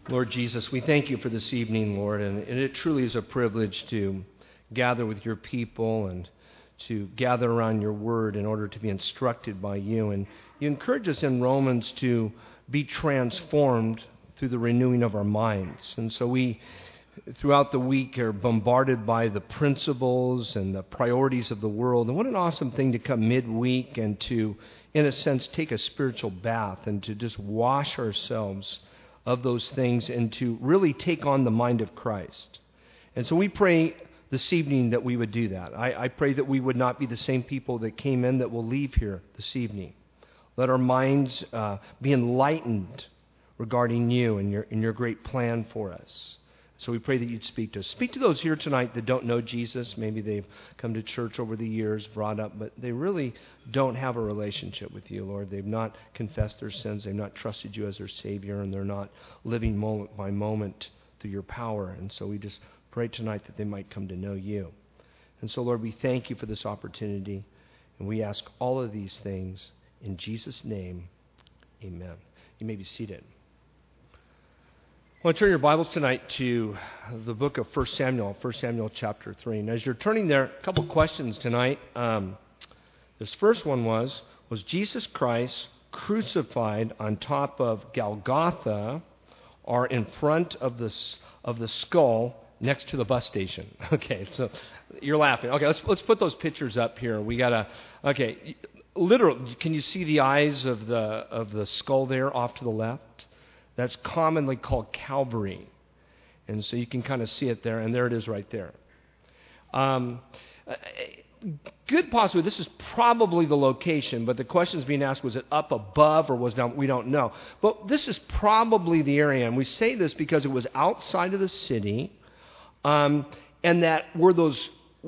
Lord Jesus, we thank you for this evening, Lord, and it truly is a privilege to gather with your people and to gather around your word in order to be instructed by you. And you encourage us in Romans to be transformed through the renewing of our minds. And so we, throughout the week, are bombarded by the principles and the priorities of the world. And what an awesome thing to come midweek and to, in a sense, take a spiritual bath and to just wash ourselves of those things and to really take on the mind of Christ. And so we pray this evening that we would do that. I pray that we would not be the same people that came in that will leave here this evening. Let our minds be enlightened regarding you and your great plan for us. So we pray that you'd speak to us. Speak to those here tonight that don't know Jesus. Maybe they've come to church over the years, brought up, but they really don't have a relationship with you, Lord. They've not confessed their sins. They've not trusted you as their Savior, and they're not living moment by moment through your power. And so we just pray tonight that they might come to know you. And so, Lord, we thank you for this opportunity, and we ask all of these things in Jesus' name. Amen. You may be seated. I want to turn your Bibles tonight to the book of 1 Samuel chapter 3. And as you're turning there, a couple questions tonight. This first one was Jesus Christ crucified on top of Golgotha or in front of the skull next to the bus station? Okay, so you're laughing. Okay, let's put those pictures up here. We gotta. Okay, literally, can you see the eyes of the skull there off to the left? That's commonly called Calvary. And so you can kind of see it there, and there it is right there. Good possibility, this is probably the location, but the question is being asked, was it up above or was down? We don't know. But this is probably the area, and we say this because it was outside of the city, and that where those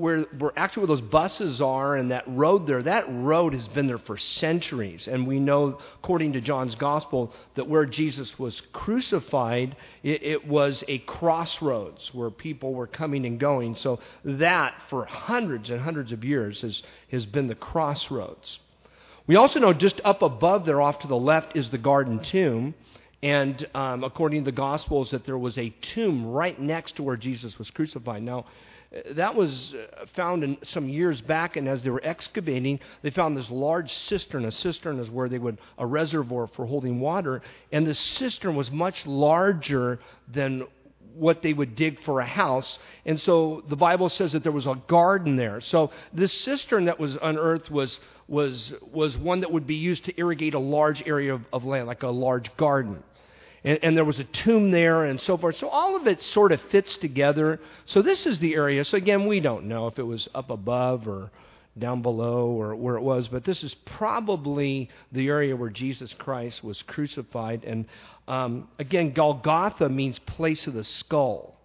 buses are and that road there, that road has been there for centuries. And we know, according to John's Gospel, that where Jesus was crucified, it was a crossroads where people were coming and going. So that, for hundreds and hundreds of years, has been the crossroads. We also know just up above there, off to the left, is the Garden Tomb. And according to the Gospels, that there was a tomb right next to where Jesus was crucified. Now, that was found in some years back, and as they were excavating, they found this large cistern. A cistern is where a reservoir for holding water, and the cistern was much larger than what they would dig for a house. And so the Bible says that there was a garden there. So this cistern that was unearthed was one that would be used to irrigate a large area of land, like a large garden. And there was a tomb there and so forth. So all of it sort of fits together. So this is the area. So again, we don't know if it was up above or down below or where it was. But this is probably the area where Jesus Christ was crucified. And again, Golgotha means place of the skull.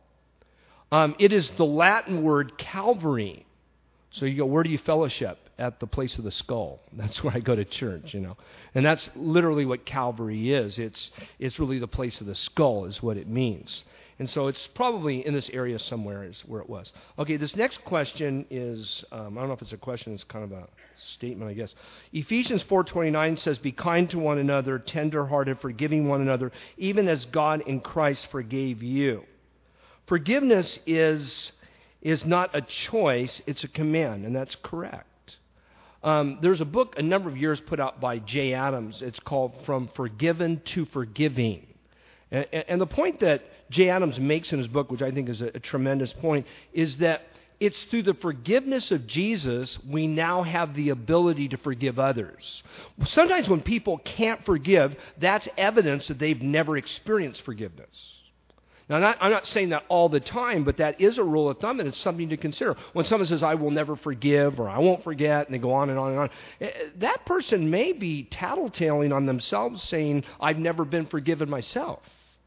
It is the Latin word Calvary. So you go, where do you fellowship? At the place of the skull. That's where I go to church, And that's literally what Calvary is. It's really the place of the skull is what it means. And so it's probably in this area somewhere is where it was. Okay, this next question is, I don't know if it's a question, it's kind of a statement, I guess. Ephesians 4:29 says, be kind to one another, tender-hearted, forgiving one another, even as God in Christ forgave you. Forgiveness is not a choice, it's a command, and that's correct. There's a book a number of years put out by Jay Adams. It's called From Forgiven to Forgiving. And the point that Jay Adams makes in his book, which I think is a tremendous point, is that it's through the forgiveness of Jesus we now have the ability to forgive others. Sometimes when people can't forgive, that's evidence that they've never experienced forgiveness. Now, I'm not saying that all the time, but that is a rule of thumb, and it's something to consider. When someone says, I will never forgive, or I won't forget, and they go on and on and on, that person may be tattletaling on themselves, saying, I've never been forgiven myself.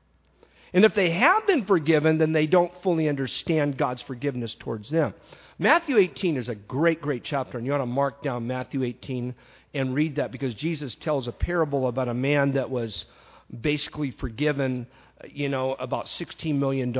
And if they have been forgiven, then they don't fully understand God's forgiveness towards them. Matthew 18 is a great, great chapter, and you ought to mark down Matthew 18 and read that, because Jesus tells a parable about a man that was basically forgiven about $16 million,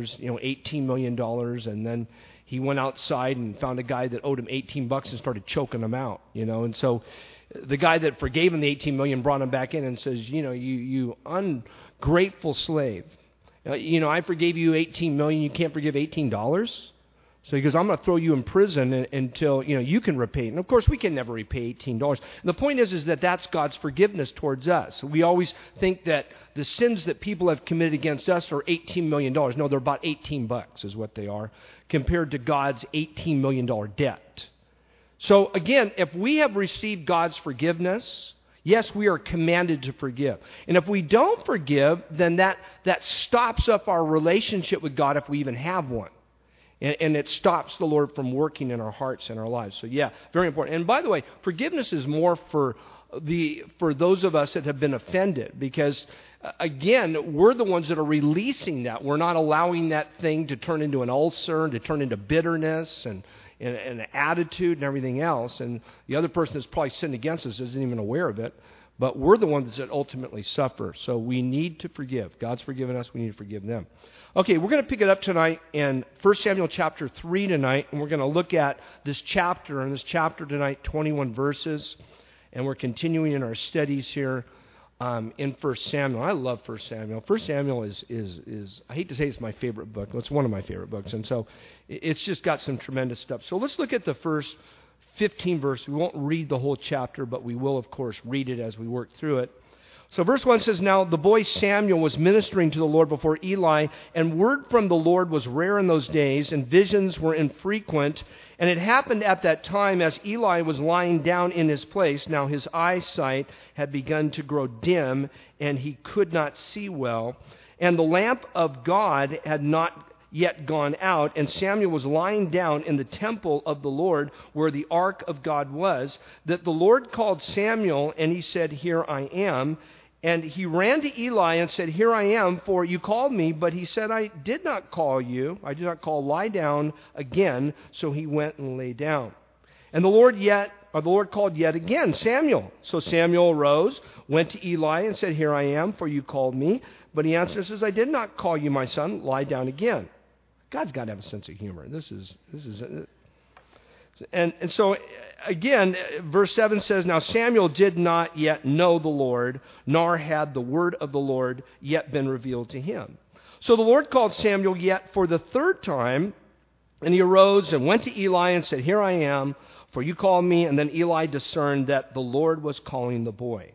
$18 million, and then he went outside and found a guy that owed him $18 and started choking him out, and so the guy that forgave him the $18 million brought him back in and says, you ungrateful slave. I forgave you $18 million. You can't forgive $18? So he goes, I'm going to throw you in prison until, you can repay it. And of course, we can never repay $18. And the point is that that's God's forgiveness towards us. We always think that the sins that people have committed against us are $18 million. No, they're about $18 is what they are, compared to God's $18 million debt. So again, if we have received God's forgiveness, yes, we are commanded to forgive. And if we don't forgive, then that stops up our relationship with God if we even have one. And it stops the Lord from working in our hearts and our lives. So yeah, very important. And by the way, forgiveness is more for those of us that have been offended, because again, we're the ones that are releasing that. We're not allowing that thing to turn into an ulcer, to turn into bitterness and an attitude and everything else. And the other person that's probably sinned against us isn't even aware of it. But we're the ones that ultimately suffer. So we need to forgive. God's forgiven us. We need to forgive them. Okay, we're going to pick it up tonight in 1 Samuel chapter 3 tonight. And we're going to look at this chapter. And this chapter tonight, 21 verses. And we're continuing in our studies here in 1 Samuel. I love 1 Samuel. 1 Samuel is I hate to say it's my favorite book. It's one of my favorite books. And so it's just got some tremendous stuff. So let's look at the first 15 verses. We won't read the whole chapter, but we will, of course, read it as we work through it. So verse 1 says, Now the boy Samuel was ministering to the Lord before Eli, and word from the Lord was rare in those days, and visions were infrequent. And it happened at that time, as Eli was lying down in his place, now his eyesight had begun to grow dim, and he could not see well. And the lamp of God had not yet gone out, and Samuel was lying down in the temple of the Lord where the ark of God was, that the Lord called Samuel, and he said, Here I am. And he ran to Eli and said, Here I am, for you called me. But he said, I did not call you. I did not call, lie down again. So he went and lay down. And the Lord called yet again, Samuel. So Samuel arose, went to Eli and said, Here I am, for you called me. But he answered and says, I did not call you, my son. Lie down again. God's got to have a sense of humor. And so, again, verse 7 says, Now Samuel did not yet know the Lord, nor had the word of the Lord yet been revealed to him. So the Lord called Samuel yet for the third time, and he arose and went to Eli and said, Here I am, for you called me. And then Eli discerned that the Lord was calling the boy.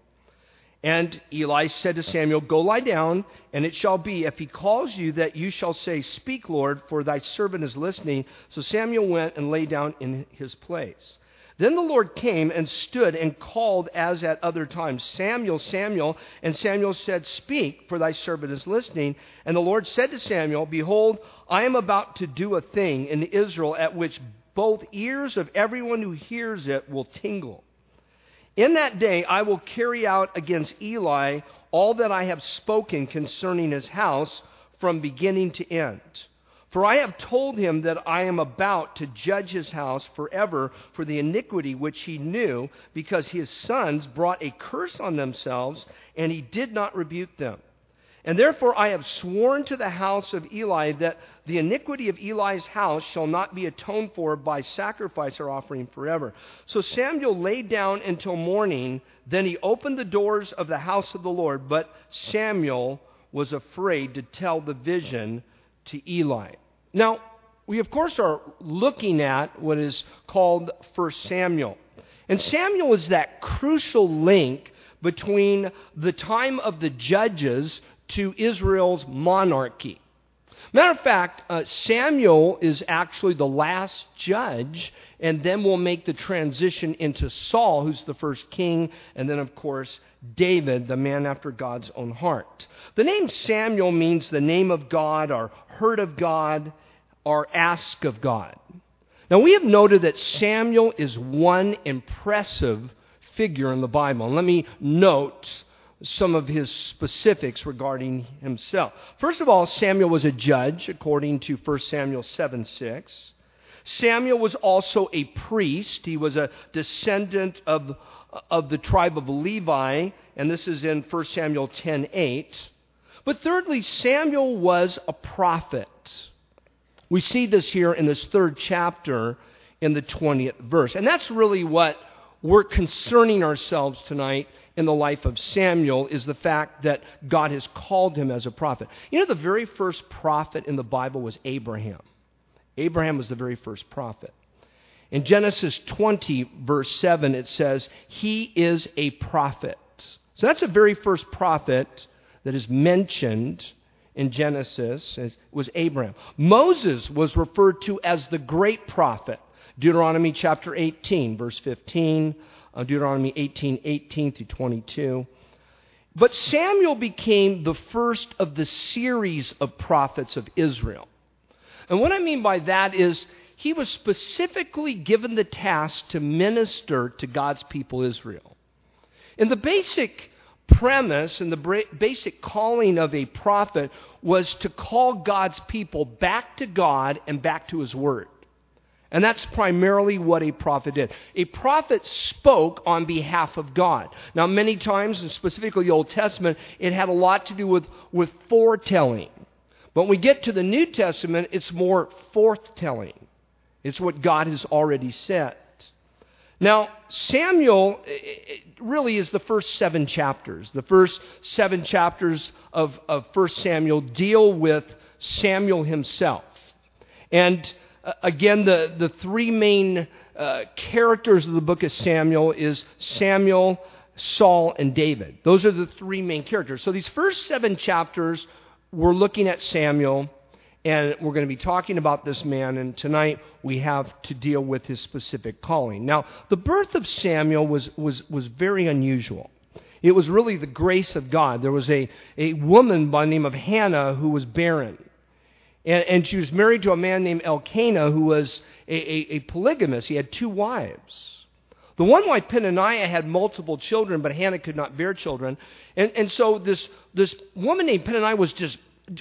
And Eli said to Samuel, Go lie down, and it shall be, if he calls you, that you shall say, Speak, Lord, for thy servant is listening. So Samuel went and lay down in his place. Then the Lord came and stood and called as at other times, Samuel, Samuel. And Samuel said, Speak, for thy servant is listening. And the Lord said to Samuel, Behold, I am about to do a thing in Israel at which both ears of everyone who hears it will tingle. In that day I will carry out against Eli all that I have spoken concerning his house from beginning to end. For I have told him that I am about to judge his house forever for the iniquity which he knew, because his sons brought a curse on themselves, and he did not rebuke them. And therefore I have sworn to the house of Eli that the iniquity of Eli's house shall not be atoned for by sacrifice or offering forever. So Samuel lay down until morning. Then he opened the doors of the house of the Lord. But Samuel was afraid to tell the vision to Eli. Now, we of course are looking at what is called 1 Samuel. And Samuel is that crucial link between the time of the judges to Israel's monarchy. Matter of fact, Samuel is actually the last judge, and then we'll make the transition into Saul, who's the first king, and then, of course, David, the man after God's own heart. The name Samuel means the name of God, or heard of God, or ask of God. Now, we have noted that Samuel is one impressive figure in the Bible. And let me note some of his specifics regarding himself. First of all, Samuel was a judge, according to 1 Samuel 7:6. Samuel was also a priest. He was a descendant of the tribe of Levi, and this is in 1 Samuel 10:8. But thirdly, Samuel was a prophet. We see this here in this third chapter in the 20th verse. And that's really what we're concerning ourselves tonight in the life of Samuel is the fact that God has called him as a prophet. You know, the very first prophet in the Bible was Abraham. Abraham was the very first prophet. In Genesis 20, verse 7, it says, he is a prophet. So that's the very first prophet that is mentioned in Genesis. It was Abraham. Moses was referred to as the great prophet. Deuteronomy chapter 18, verse 15, Deuteronomy 18 through 22. But Samuel became the first of the series of prophets of Israel. And what I mean by that is he was specifically given the task to minister to God's people Israel. And the basic premise and the basic calling of a prophet was to call God's people back to God and back to His Word. And that's primarily what a prophet did. A prophet spoke on behalf of God. Now, many times, and specifically the Old Testament, it had a lot to do with foretelling. But when we get to the New Testament, it's more forthtelling. It's what God has already said. Now, Samuel really is the first 7 chapters. The first 7 chapters of 1 Samuel deal with Samuel himself. And again, the 3 main characters of the book of Samuel is Samuel, Saul, and David. Those are the 3 main characters. So these first 7 chapters, we're looking at Samuel, and we're going to be talking about this man, and tonight we have to deal with his specific calling. Now, the birth of Samuel was very unusual. It was really the grace of God. There was a woman by the name of Hannah who was barren. And she was married to a man named Elkanah who was a polygamist. He had 2 wives. The one wife, Peninnah, had multiple children, but Hannah could not bear children. And so this woman named Peninnah was just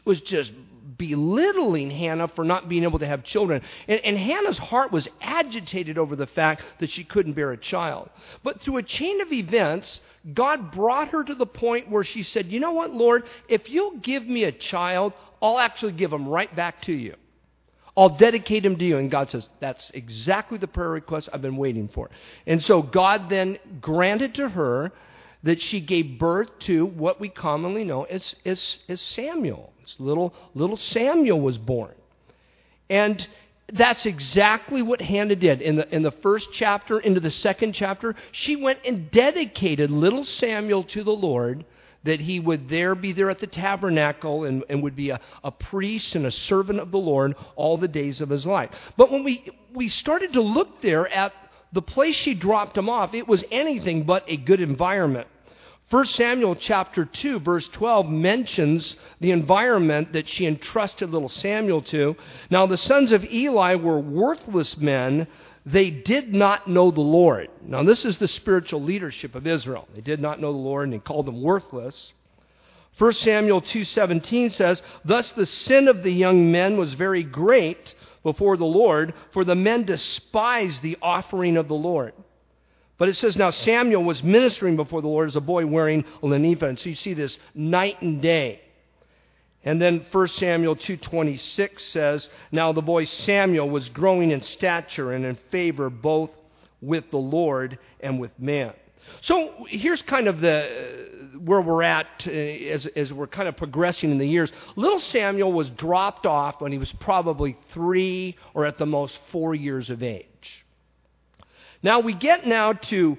belittling Hannah for not being able to have children. And Hannah's heart was agitated over the fact that she couldn't bear a child. But through a chain of events, God brought her to the point where she said, you know what, Lord, if you'll give me a child, I'll actually give him right back to you. I'll dedicate him to you. And God says, that's exactly the prayer request I've been waiting for. And so God then granted to her that she gave birth to what we commonly know as Samuel. This little Samuel was born. And that's exactly what Hannah did. In the first chapter, into the second chapter, she went and dedicated little Samuel to the Lord, that he would be there at the tabernacle and would be a priest and a servant of the Lord all the days of his life. But when we started to look there at the place she dropped him off, it was anything but a good environment. 1 Samuel chapter 2, verse 12 mentions the environment that she entrusted little Samuel to. Now, the sons of Eli were worthless men. They did not know the Lord. Now, this is the spiritual leadership of Israel. They did not know the Lord, and he called them worthless. 1 Samuel 2:17 says, thus the sin of the young men was very great before the Lord, for the men despised the offering of the Lord. But it says, now Samuel was ministering before the Lord as a boy wearing a linen ephod. And so you see this night and day. And then 1 Samuel 2:26 says, now the boy Samuel was growing in stature and in favor both with the Lord and with man. So here's kind of where we're at as we're kind of progressing in the years. Little Samuel was dropped off when he was probably 3 or at the most 4 years of age. Now we get to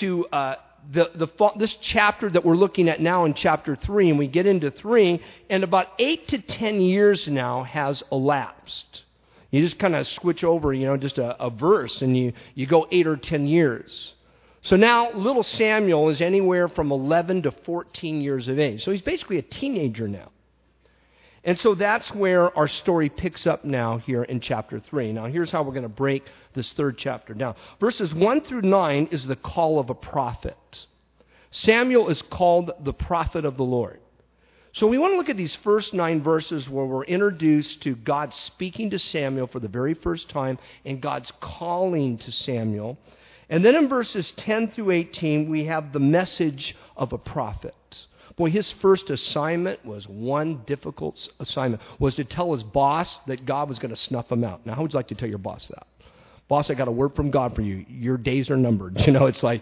this chapter that we're looking at now in chapter 3, and we get into 3, and about 8 to 10 years now has elapsed. You just kind of switch over, just a verse, and you go 8 or 10 years. So now little Samuel is anywhere from 11 to 14 years of age. So he's basically a teenager now. And so that's where our story picks up now here in chapter 3. Now here's how we're going to break this 3rd chapter down. Verses 1 through 9 is the call of a prophet. Samuel is called the prophet of the Lord. So we want to look at these first 9 verses where we're introduced to God speaking to Samuel for the very first time and God's calling to Samuel. And then in verses 10 through 18, we have the message of a prophet. Boy, his first assignment was one difficult assignment, was to tell his boss that God was going to snuff him out. Now, how would you like to tell your boss that? Boss, I got a word from God for you. Your days are numbered. It's like,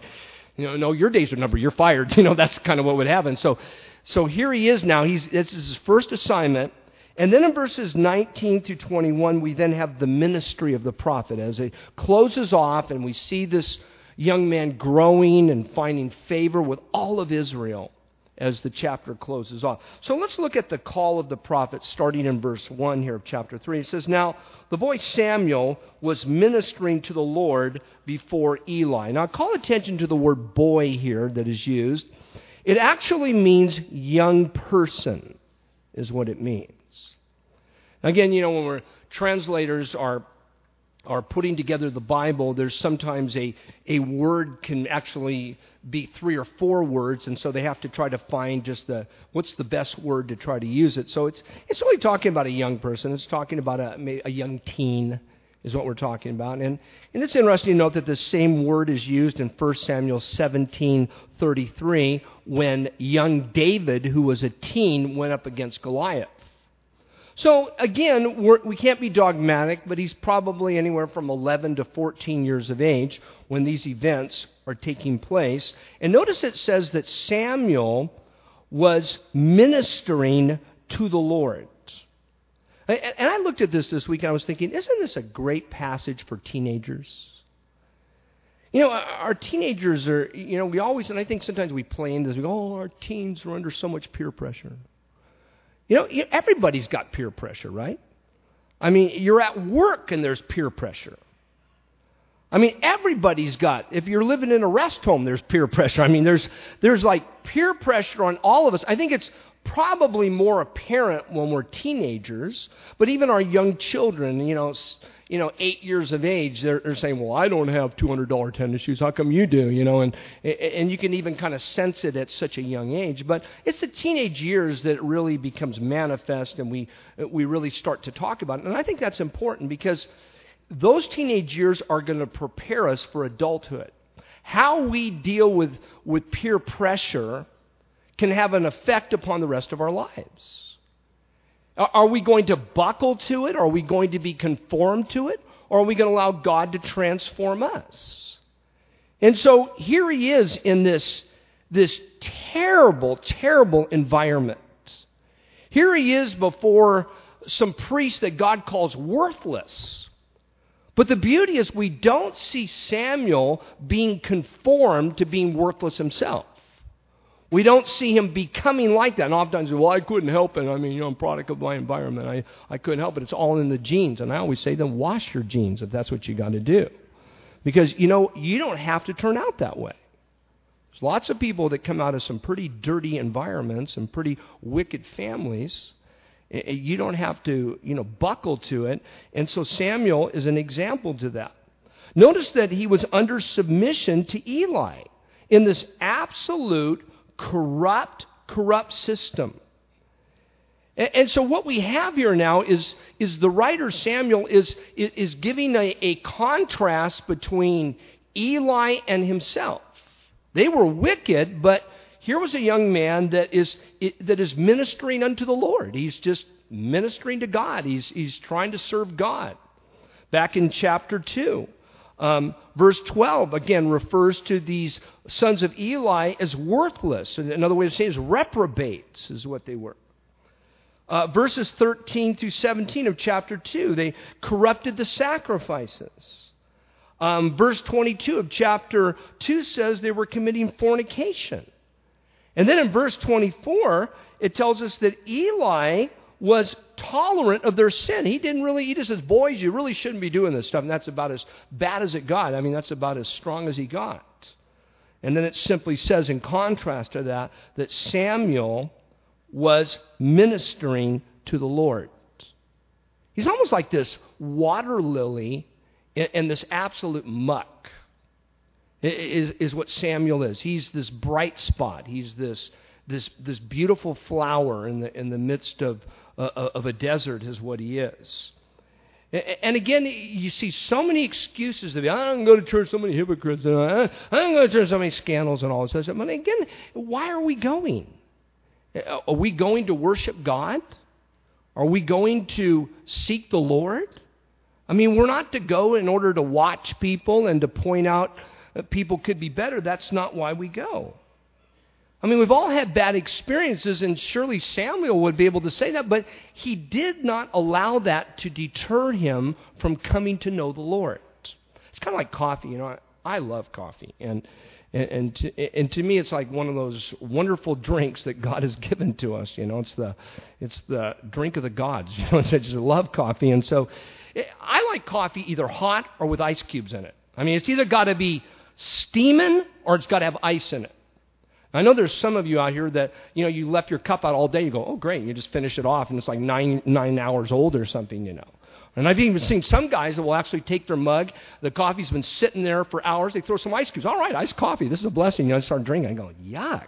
No, your days are numbered. You're fired. That's kind of what would happen. So here he is now. This is his first assignment. And then in verses 19 through 21, we then have the ministry of the prophet as it closes off, and we see this young man growing and finding favor with all of Israel as the chapter closes off. So let's look at the call of the prophet starting in verse 1 here of chapter 3. It says, "Now the boy Samuel was ministering to the Lord before Eli." Now call attention to the word boy here that is used. It actually means young person is what it means. Again, when we're translators are putting together the Bible, there's sometimes a word can actually be 3 or 4 words, and so they have to try to find just what's the best word to try to use it. So it's really talking about a young person. It's talking about a young teen is what we're talking about. And it's interesting to note that the same word is used in 1 Samuel 17:33 when young David, who was a teen, went up against Goliath. So again, we can't be dogmatic, but he's probably anywhere from 11 to 14 years of age when these events are taking place. And notice it says that Samuel was ministering to the Lord. And I looked at this week and I was thinking, isn't this a great passage for teenagers? Our teenagers are, we always, and I think sometimes we play into this, we go, oh, our teens are under so much peer pressure. Everybody's got peer pressure, right? I mean, you're at work and there's peer pressure. I mean, everybody's got, if you're living in a rest home, there's peer pressure. I mean, there's like peer pressure on all of us. I think it's probably more apparent when we're teenagers, but even our young children, 8 years of age, they're saying, well, I don't have $200 tennis shoes. How come you do? And you can even kind of sense it at such a young age. But it's the teenage years that it really becomes manifest, and we really start to talk about it. And I think that's important because those teenage years are going to prepare us for adulthood. How we deal with peer pressure can have an effect upon the rest of our lives. Are we going to buckle to it? Are we going to be conformed to it? Or are we going to allow God to transform us? And so here he is in this terrible, terrible environment. Here he is before some priests that God calls worthless. But the beauty is we don't see Samuel being conformed to being worthless himself. We don't see him becoming like that. And oftentimes, well, I couldn't help it. I mean, I'm a product of my environment. I couldn't help it. It's all in the genes. And I always say, then wash your genes if that's what you got to do. Because, you don't have to turn out that way. There's lots of people that come out of some pretty dirty environments and pretty wicked families. You don't have to, buckle to it. And so Samuel is an example to that. Notice that he was under submission to Eli in this absolute corrupt system. And so what we have here now is the writer Samuel is giving a contrast between Eli and himself. They were wicked, but here was a young man that is ministering unto the Lord. He's just ministering to God. He's trying to serve God. Back in chapter 2. Verse 12, again, refers to these sons of Eli as worthless. Another way to say it is reprobates is what they were. Verses 13 through 17 of chapter 2, they corrupted the sacrifices. Verse 22 of chapter 2 says they were committing fornication. And then in verse 24, it tells us that Eli was tolerant of their sin. He just says, boys, you really shouldn't be doing this stuff. And that's about as bad as it got. I mean, that's about as strong as he got. And then it simply says, in contrast to that Samuel was ministering to the Lord. He's almost like this water lily in this absolute muck, is what Samuel is. He's this bright spot. He's this beautiful flower in the midst of a desert is what he is. And again, you see so many excuses to be, I don't go to church, so many hypocrites, and I don't go to church, so many scandals and all this stuff. But again, why are we going? Are we going to worship God? Are we going to seek the Lord? I mean, we're not to go in order to watch people and to point out people could be better, that's not why we go. I mean, we've all had bad experiences, and surely Samuel would be able to say that, but he did not allow that to deter him from coming to know the Lord. It's kind of like coffee. You know, I love coffee, and to me, it's like one of those wonderful drinks that God has given to us. You know, it's the drink of the gods. You know, I just love coffee, and so I like coffee either hot or with ice cubes in it. I mean, it's either got to be steaming or it's got to have ice in it. I know there's some of you out here that, you know, you left your cup out all day. You go, oh, great. And you just finish it off, and it's like nine hours old or something, you know. And I've even seen some guys that will actually take their mug. The coffee's been sitting there for hours. They throw some ice cubes. All right, iced coffee. This is a blessing. You know, I start drinking. I go, yuck.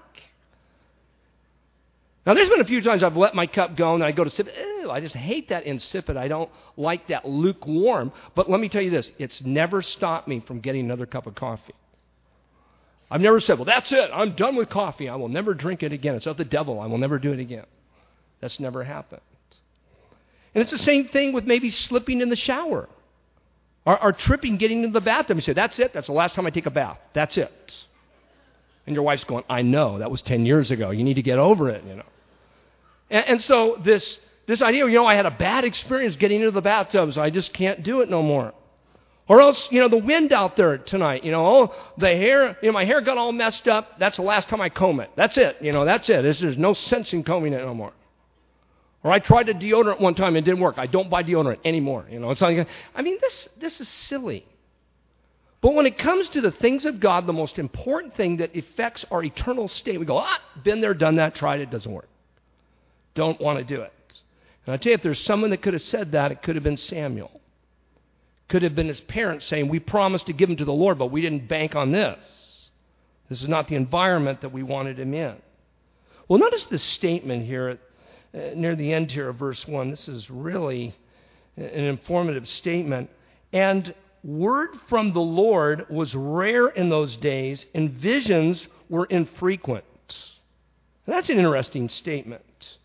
Now, there's been a few times I've let my cup go, and I go to sip it. Ew, I just hate that insipid. I don't like that lukewarm. But let me tell you this. It's never stopped me from getting another cup of coffee. I've never said, well, that's it. I'm done with coffee. I will never drink it again. It's of the devil. I will never do it again. That's never happened. And it's the same thing with maybe slipping in the shower or tripping getting into the bathtub. You say, that's it. That's the last time I take a bath. That's it. And your wife's going, I know. That was 10 years ago. You need to get over it, you know. And so this idea, you know, I had a bad experience getting into the bathtub, so I just can't do it no more. Or else, you know, the wind out there tonight, you know, oh, the hair, you know, my hair got all messed up. That's the last time I comb it. That's it. You know, that's it. There's no sense in combing it no more. Or I tried a deodorant one time and it didn't work. I don't buy deodorant anymore. You know, it's like, I mean, this is silly. But when it comes to the things of God, the most important thing that affects our eternal state, we go, been there, done that, tried it, doesn't work. Don't want to do it. And I tell you, if there's someone that could have said that, it could have been Samuel. Could have been his parents saying, we promised to give him to the Lord, but we didn't bank on this. This is not the environment that we wanted him in. Well, notice the statement here near the end here of verse 1. This is really an informative statement. And word from the Lord was rare in those days, and visions were infrequent. That's an interesting statement.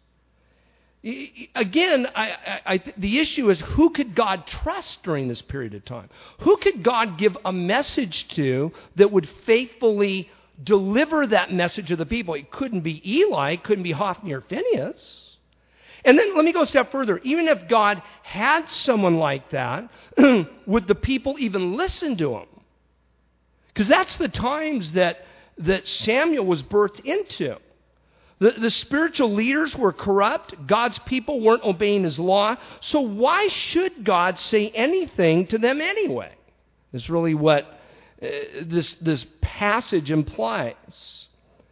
Again, the issue is, who could God trust during this period of time? Who could God give a message to that would faithfully deliver that message to the people? It couldn't be Eli, it couldn't be Hophni or Phinehas. And then let me go a step further. Even if God had someone like that, would the people even listen to him? Because that's the times that Samuel was birthed into. The spiritual leaders were corrupt. God's people weren't obeying his law. So why should God say anything to them anyway? Is really what this passage implies.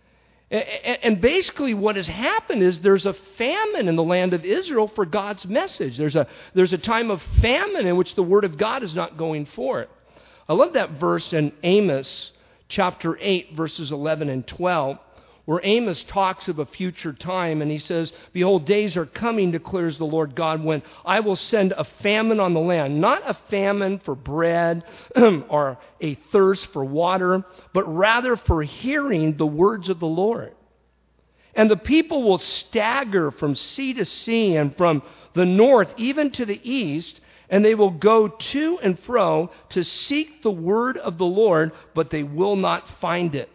And basically what has happened is there's a famine in the land of Israel for God's message. There's a time of famine in which the word of God is not going forth. I love that verse in Amos chapter 8, verses 11 and 12. Where Amos talks of a future time, and he says, behold, days are coming, declares the Lord God, when I will send a famine on the land. Not a famine for bread or a thirst for water, but rather for hearing the words of the Lord. And the people will stagger from sea to sea and from the north even to the east, and they will go to and fro to seek the word of the Lord, but they will not find it.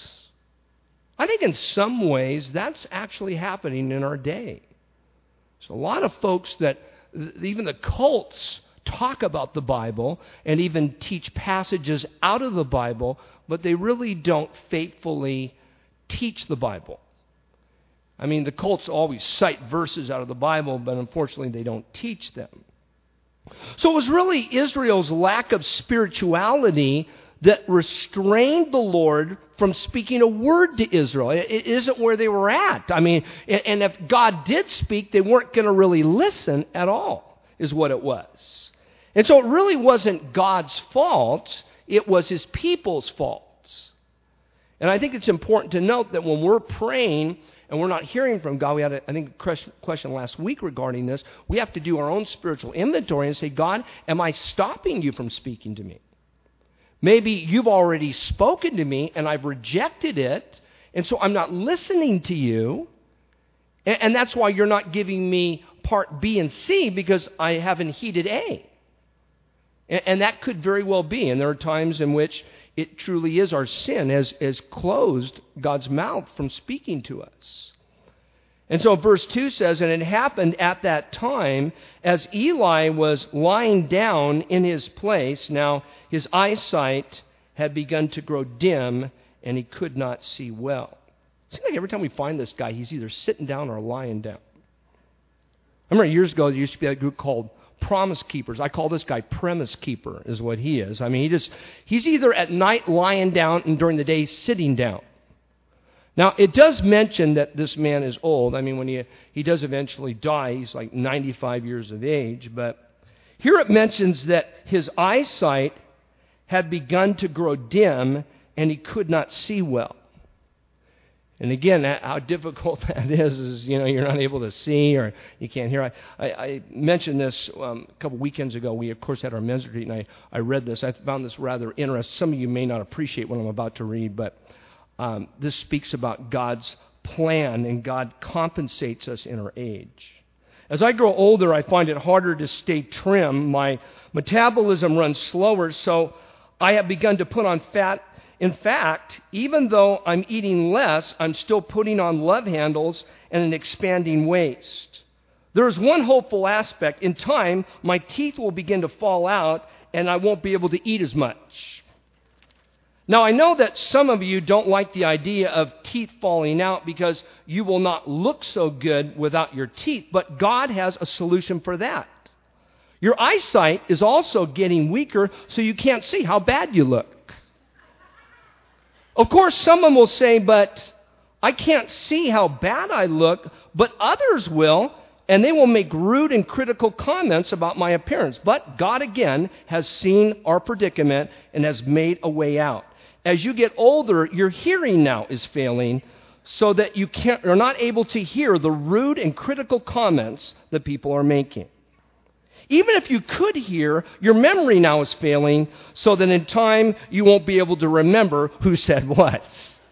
I think in some ways that's actually happening in our day. There's a lot of folks that, even the cults, talk about the Bible and even teach passages out of the Bible, but they really don't faithfully teach the Bible. I mean, the cults always cite verses out of the Bible, but unfortunately they don't teach them. So it was really Israel's lack of spirituality that restrained the Lord from speaking a word to Israel. It isn't where they were at. I mean, and if God did speak, they weren't going to really listen at all, is what it was. And so it really wasn't God's fault. It was his people's fault. And I think it's important to note that when we're praying and we're not hearing from God, we had, a question last week regarding this. We have to do our own spiritual inventory and say, God, am I stopping you from speaking to me? Maybe you've already spoken to me and I've rejected it, and so I'm not listening to you, and that's why you're not giving me part B and C, because I haven't heeded A. And that could very well be. And there are times in which it truly is our sin has closed God's mouth from speaking to us. And so verse 2 says, and it happened at that time, as Eli was lying down in his place, now his eyesight had begun to grow dim, and he could not see well. It seems like every time we find this guy, he's either sitting down or lying down. I remember years ago, there used to be a group called Promise Keepers. I call this guy Premise Keeper, is what he is. I mean, he's either at night lying down and during the day sitting down. Now, it does mention that this man is old. I mean, when he does eventually die, he's like 95 years of age. But here it mentions that his eyesight had begun to grow dim and he could not see well. And again, how difficult that is, you're not able to see or you can't hear. I mentioned this a couple weekends ago. We, of course, had our men's retreat, and I read this. I found this rather interesting. Some of you may not appreciate what I'm about to read, but this speaks about God's plan, and God compensates us in our age. As I grow older, I find it harder to stay trim. My metabolism runs slower, so I have begun to put on fat. In fact, even though I'm eating less, I'm still putting on love handles and an expanding waist. There is one hopeful aspect. In time, my teeth will begin to fall out, and I won't be able to eat as much. Now, I know that some of you don't like the idea of teeth falling out because you will not look so good without your teeth, but God has a solution for that. Your eyesight is also getting weaker, so you can't see how bad you look. Of course, someone will say, but I can't see how bad I look, but others will, and they will make rude and critical comments about my appearance. But God, again, has seen our predicament and has made a way out. As you get older, your hearing now is failing, so that you're not able to hear the rude and critical comments that people are making. Even if you could hear, your memory now is failing, so that in time you won't be able to remember who said what.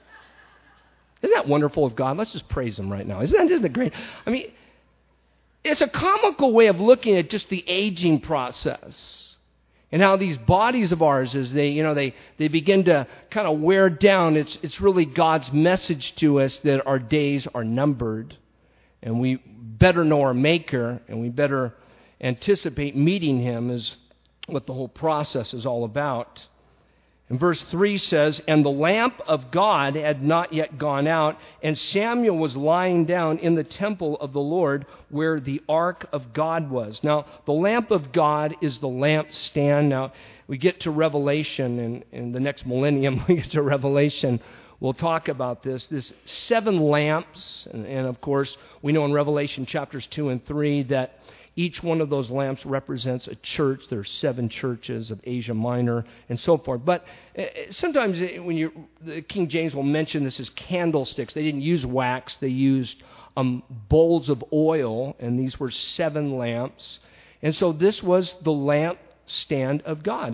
Isn't that wonderful of God? Let's just praise Him right now. Isn't that great? I mean, it's a comical way of looking at just the aging process and how these bodies of ours, as they begin to kind of wear down. It's really God's message to us that our days are numbered, and we better know our Maker, and we better anticipate meeting Him, is what the whole process is all about. And verse 3 says, and the lamp of God had not yet gone out, and Samuel was lying down in the temple of the Lord where the ark of God was. Now, the lamp of God is the lampstand. Now, we get to Revelation, in the next millennium, we get to Revelation, we'll talk about this 7 lamps. And of course, we know in Revelation chapters 2 and 3 that each one of those lamps represents a church. There are 7 churches of Asia Minor and so forth. But sometimes the King James will mention this as candlesticks. They didn't use wax. They used bowls of oil, and these were 7 lamps. And so this was the lampstand of God.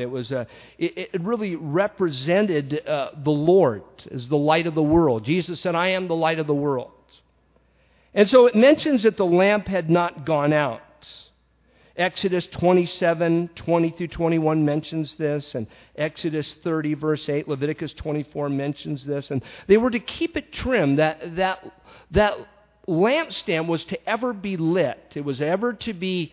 It really represented the Lord as the light of the world. Jesus said, I am the light of the world. And so it mentions that the lamp had not gone out. Exodus 27, 20 through 21 mentions this, and Exodus 30, verse 8, Leviticus 24 mentions this, and they were to keep it trim. That lampstand was to ever be lit. It was ever to be,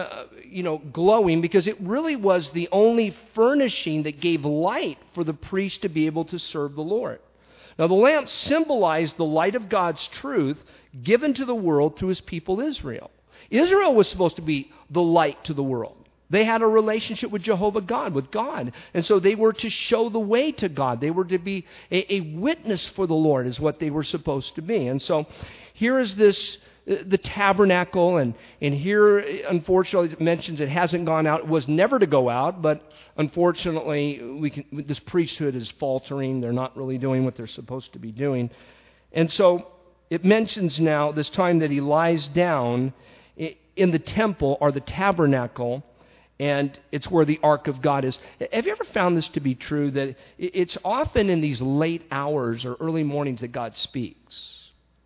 glowing, because it really was the only furnishing that gave light for the priest to be able to serve the Lord. Now, the lamp symbolized the light of God's truth given to the world through His people Israel. Israel was supposed to be the light to the world. They had a relationship with Jehovah God, with God. And so they were to show the way to God. They were to be a witness for the Lord, is what they were supposed to be. And so here is the tabernacle, and here, unfortunately, it mentions it hasn't gone out. It was never to go out, but unfortunately, this priesthood is faltering. They're not really doing what they're supposed to be doing. And so it mentions now, this time that he lies down in the temple or the tabernacle, and it's where the ark of God is. Have you ever found this to be true, that it's often in these late hours or early mornings that God speaks?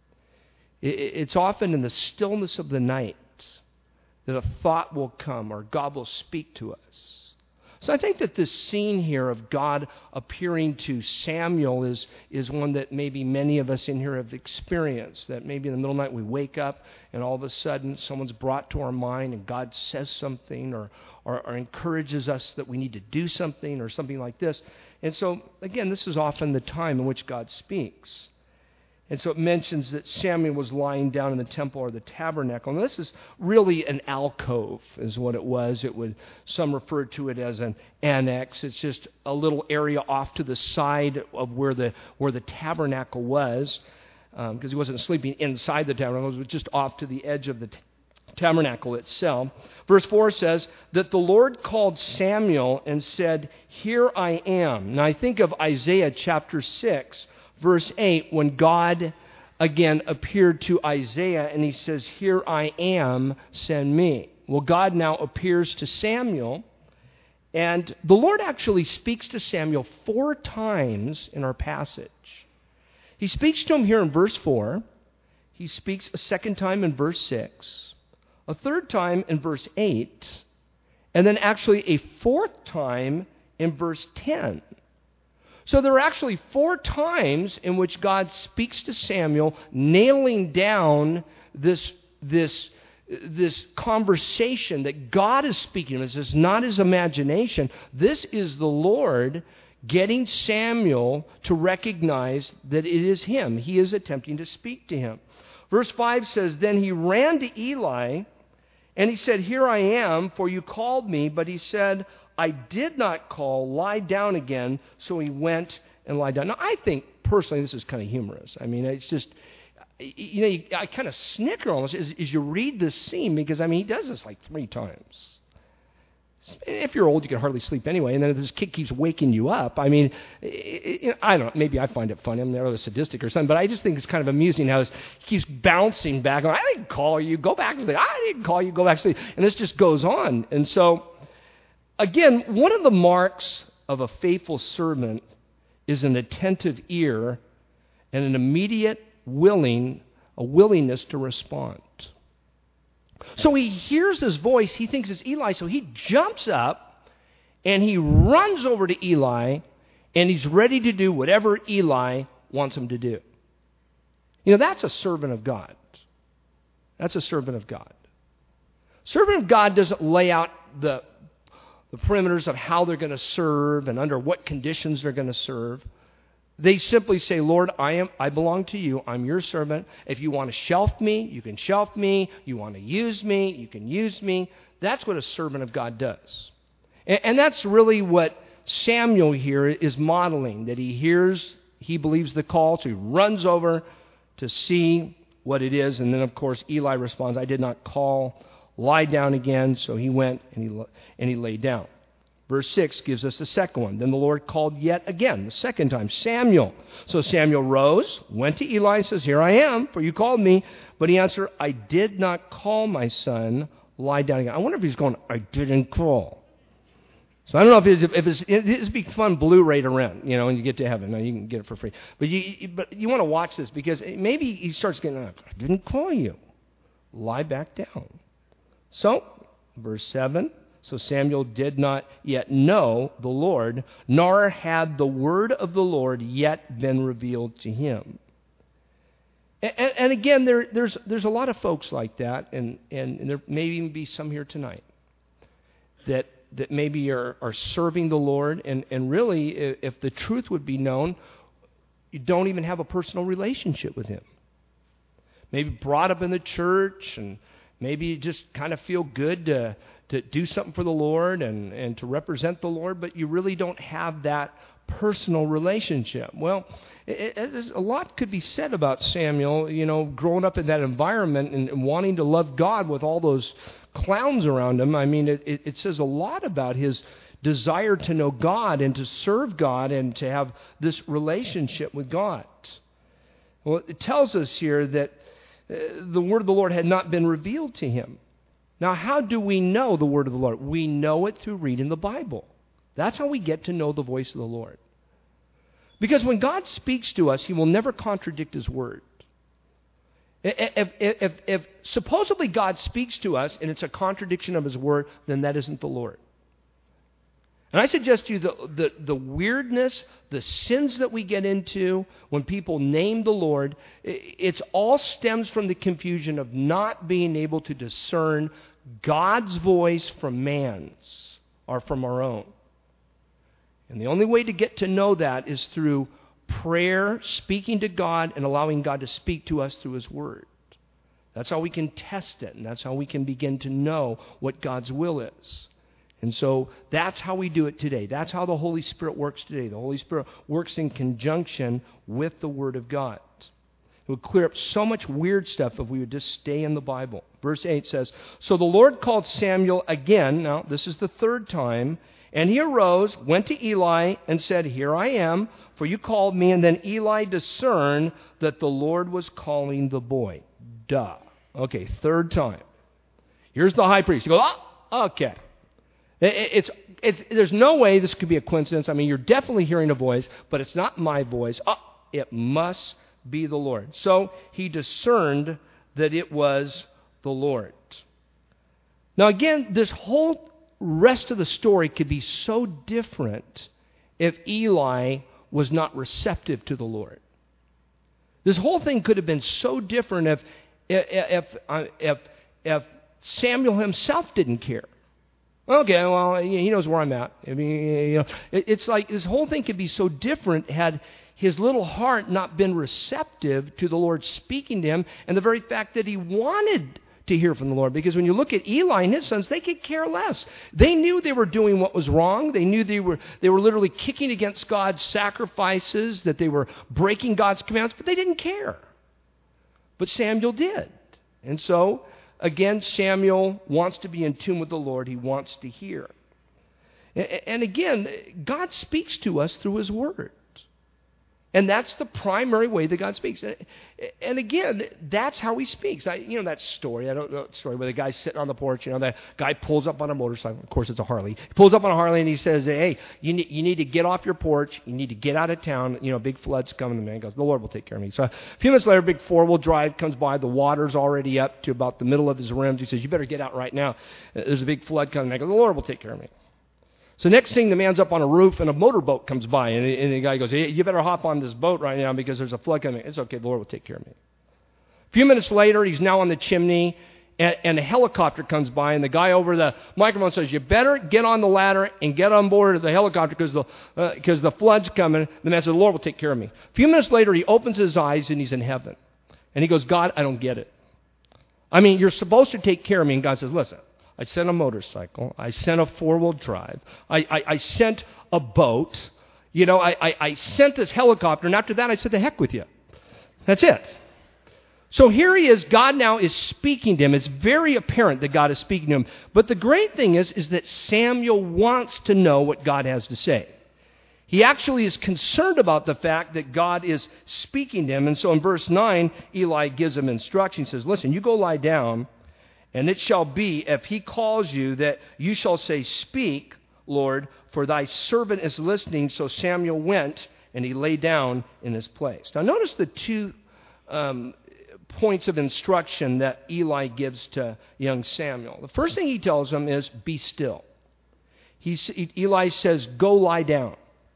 It's often in the stillness of the night that a thought will come or God will speak to us. So I think that this scene here of God appearing to Samuel is one that maybe many of us in here have experienced. That maybe in the middle of the night we wake up and all of a sudden someone's brought to our mind and God says something or encourages us that we need to do something or something like this. And so, again, this is often the time in which God speaks. And so it mentions that Samuel was lying down in the temple or the tabernacle. And this is really an alcove is what it was. Some refer to it as an annex. It's just a little area off to the side of where the tabernacle was, because he wasn't sleeping inside the tabernacle. It was just off to the edge of the tabernacle itself. Verse 4 says that the Lord called Samuel and said, "Here I am." Now I think of Isaiah chapter 6, verse 8, when God again appeared to Isaiah and he says, "Here I am, send me." Well, God now appears to Samuel, and the Lord actually speaks to Samuel 4 times in our passage. He speaks to him here in verse 4. He speaks a second time in verse 6, a third time in verse 8, and then actually a fourth time in verse 10. So there are actually 4 times in which God speaks to Samuel, nailing down this conversation that God is speaking. This is not his imagination. This is the Lord getting Samuel to recognize that it is him. He is attempting to speak to him. Verse 5 says, "Then he ran to Eli, and he said, 'Here I am, for you called me.' But he said, 'I did not call, lie down again.' So he went and lied down." Now, I think, personally, this is kind of humorous. I mean, it's just, I kind of snicker almost as you read this scene, because, I mean, he does this like 3 times. If you're old, you can hardly sleep anyway, and then this kid keeps waking you up. I mean, I don't know, maybe I find it funny. I'm rather sadistic or something, but I just think it's kind of amusing how he keeps bouncing back. "I didn't call you, go back to sleep. I didn't call you, go back to sleep." And this just goes on. And so, again, one of the marks of a faithful servant is an attentive ear and an immediate willingness to respond. So he hears this voice, he thinks it's Eli, so he jumps up and he runs over to Eli, and he's ready to do whatever Eli wants him to do. That's a servant of God. That's a servant of God. Servant of God doesn't lay out the perimeters of how they're going to serve and under what conditions they're going to serve. They simply say, "Lord, I belong to you. I'm your servant. If you want to shelf me, you can shelf me. You want to use me, you can use me." That's what a servant of God does. And that's really what Samuel here is modeling, that he believes the call, so he runs over to see what it is. And then, of course, Eli responds, "I did not call, lie down again." So he went and he lay down. Verse 6 gives us the second one. "Then the Lord called yet again," the second time, "Samuel." So Samuel rose, went to Eli, and says, "Here I am, for you called me." But he answered, "I did not call, my son. Lie down again." I wonder if he's going, "I didn't call." So I don't know if it's be fun Blu-ray to rent, when you get to heaven. No, you can get it for free. But you want to watch this, because maybe he starts getting, "I didn't call you. Lie back down." So, verse 7, "So Samuel did not yet know the Lord, nor had the word of the Lord yet been revealed to him." And again, there's a lot of folks like that, and there may even be some here tonight that maybe are serving the Lord, and really, if the truth would be known, you don't even have a personal relationship with him. Maybe brought up in the church, and maybe you just kind of feel good to do something for the Lord and to represent the Lord, but you really don't have that personal relationship. Well, a lot could be said about Samuel, growing up in that environment and wanting to love God with all those clowns around him. I mean, it says a lot about his desire to know God and to serve God and to have this relationship with God. Well, it tells us here that the word of the Lord had not been revealed to him. Now, how do we know the word of the Lord? We know it through reading the Bible. That's how we get to know the voice of the Lord. Because when God speaks to us, he will never contradict his word. If supposedly God speaks to us and it's a contradiction of his word, then that isn't the Lord. And I suggest to you the weirdness, the sins that we get into when people name the Lord, it's all stems from the confusion of not being able to discern God's voice from man's or from our own. And the only way to get to know that is through prayer, speaking to God, and allowing God to speak to us through His Word. That's how we can test it, and that's how we can begin to know what God's will is. And so that's how we do it today. That's how the Holy Spirit works today. The Holy Spirit works in conjunction with the Word of God. It would clear up so much weird stuff if we would just stay in the Bible. Verse 8 says, "So the Lord called Samuel again," now this is the third time, "and he arose, went to Eli, and said, 'Here I am, for you called me.' And then Eli discerned that the Lord was calling the boy." Duh. Okay, third time. Here's the high priest. He goes, "Oh, okay." There's no way this could be a coincidence. I mean, you're definitely hearing a voice, but it's not my voice. It must be the Lord. So he discerned that it was the Lord. Now again, this whole rest of the story could be so different if Eli was not receptive to the Lord. This whole thing could have been so different if Samuel himself didn't care. Okay, well, he knows where I'm at. I mean, it's like this whole thing could be so different had his little heart not been receptive to the Lord speaking to him, and the very fact that he wanted to hear from the Lord. Because when you look at Eli and his sons, they could care less. They knew they were doing what was wrong. They knew they were literally kicking against God's sacrifices, that they were breaking God's commands, but they didn't care. But Samuel did. And so, again, Samuel wants to be in tune with the Lord. He wants to hear. And again, God speaks to us through His Word. And that's the primary way that God speaks. And again, that's how He speaks. That story, I don't know that story, where the guy's sitting on the porch, the guy pulls up on a motorcycle. Of course, it's a Harley. He pulls up on a Harley and he says, "Hey, you need to get off your porch. You need to get out of town. Big flood's coming." The man goes, "The Lord will take care of me." So a few minutes later, a big four-wheel drive comes by. The water's already up to about the middle of his rims. He says, "You better get out right now. There's a big flood coming." I go, "The Lord will take care of me." So next thing, the man's up on a roof and a motorboat comes by, and the guy goes, "Hey, you better hop on this boat right now because there's a flood coming." "It's okay, the Lord will take care of me." A few minutes later, he's now on the chimney, and a helicopter comes by, and the guy over the microphone says, "You better get on the ladder and get on board the helicopter because the flood's coming." The man says, "The Lord will take care of me." A few minutes later, he opens his eyes, and he's in heaven. And he goes, "God, I don't get it. I mean, you're supposed to take care of me." And God says, "Listen, I sent a motorcycle. I sent a four-wheel drive. I sent a boat. I sent this helicopter, and after that I said, the heck with you. That's it." So here he is. God now is speaking to him. It's very apparent that God is speaking to him. But the great thing is that Samuel wants to know what God has to say. He actually is concerned about the fact that God is speaking to him. And so in verse 9, Eli gives him instruction. He says, "Listen, you go lie down. And it shall be, if he calls you, that you shall say, 'Speak, Lord, for thy servant is listening.' So Samuel went, and he lay down in his place." Now notice the two points of instruction that Eli gives to young Samuel. The first thing he tells him is, "Be still." Eli says, "Go lie down."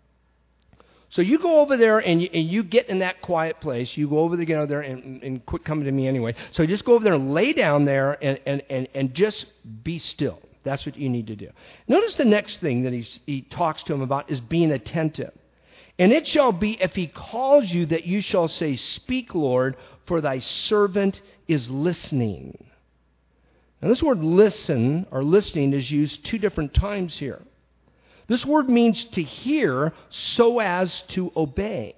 So you go over there and you get in that quiet place. You go over there, get over there, and quit coming to me anyway. So just go over there and lay down there and just be still. That's what you need to do. Notice the next thing that he talks to him about is being attentive. "And it shall be, if he calls you, that you shall say, 'Speak, Lord, for thy servant is listening.'" Now this word listen or listening is used two different times here. This word means to hear so as to obey.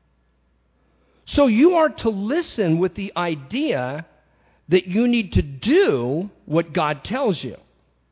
So you are to listen with the idea that you need to do what God tells you.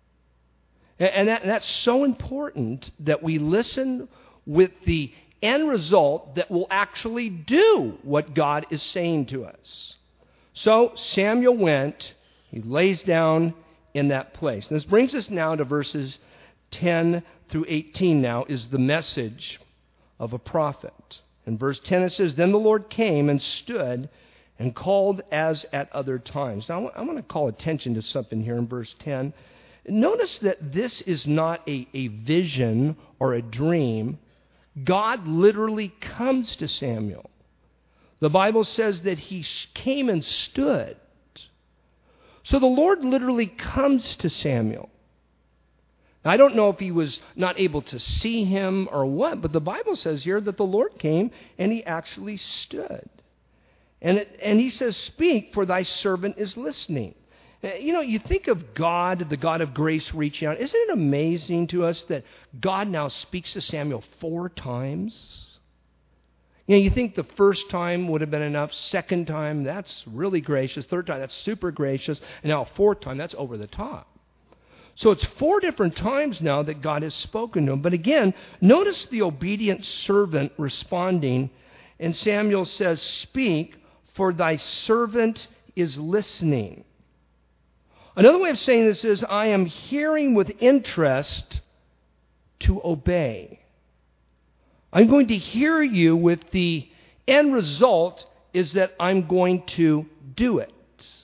And that's so important that we listen with the end result that we'll actually do what God is saying to us. So Samuel went, he lays down in that place. And this brings us now to verses 10 through 18 now is the message of a prophet. In verse 10 it says, "Then the Lord came and stood and called as at other times." Now I want to call attention to something here in verse 10. Notice that this is not a vision or a dream. God literally comes to Samuel. The Bible says that he came and stood. So the Lord literally comes to Samuel. Now, I don't know if he was not able to see him or what, but the Bible says here that the Lord came and he actually stood. And he says, "Speak, for thy servant is listening." You think of God, the God of grace, reaching out. Isn't it amazing to us that God now speaks to Samuel 4 times? You think the first time would have been enough. Second time, that's really gracious. Third time, that's super gracious. And now 4th time, that's over the top. So it's 4 different times now that God has spoken to him. But again, notice the obedient servant responding. And Samuel says, "Speak, for thy servant is listening." Another way of saying this is, I am hearing with interest to obey. I'm going to hear you with the end result is that I'm going to do it.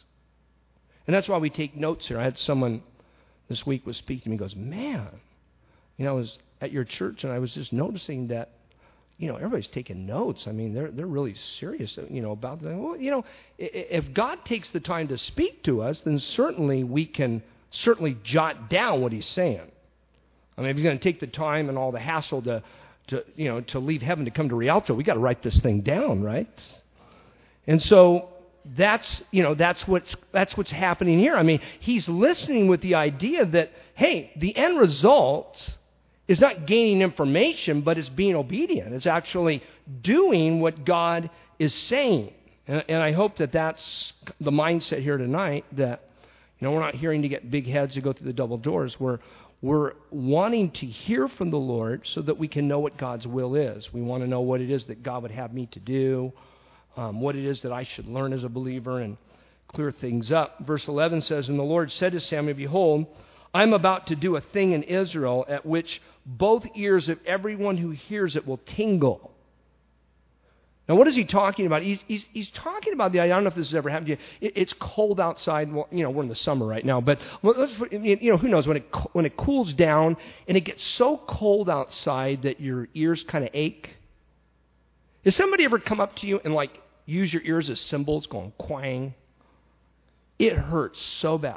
And that's why we take notes here. I had someone this week was speaking to me, goes, "Man, I was at your church and I was just noticing that, everybody's taking notes. I mean, they're really serious, about that." Well, if God takes the time to speak to us, then certainly we can jot down what he's saying. I mean, if he's going to take the time and all the hassle to leave heaven to come to Rialto, we got to write this thing down, right? And so that's what's happening here. I mean, he's listening with the idea that, hey, the end result is not gaining information, but it's being obedient. It's actually doing what God is saying. And I hope that that's the mindset here tonight, that we're not hearing to get big heads to go through the double doors. We're wanting to hear from the Lord so that we can know what God's will is. We want to know what it is that God would have me to do, what it is that I should learn as a believer, and clear things up. Verse 11 says, "And the Lord said to Samuel, Behold, I am about to do a thing in Israel at which both ears of everyone who hears it will tingle." Now, what is he talking about? He's talking about the, I don't know if this has ever happened to you. It's cold outside. Well, we're in the summer right now, but who knows when it cools down and it gets so cold outside that your ears kind of ache. Has somebody ever come up to you and use your ears as cymbals, going quang? It hurts so bad.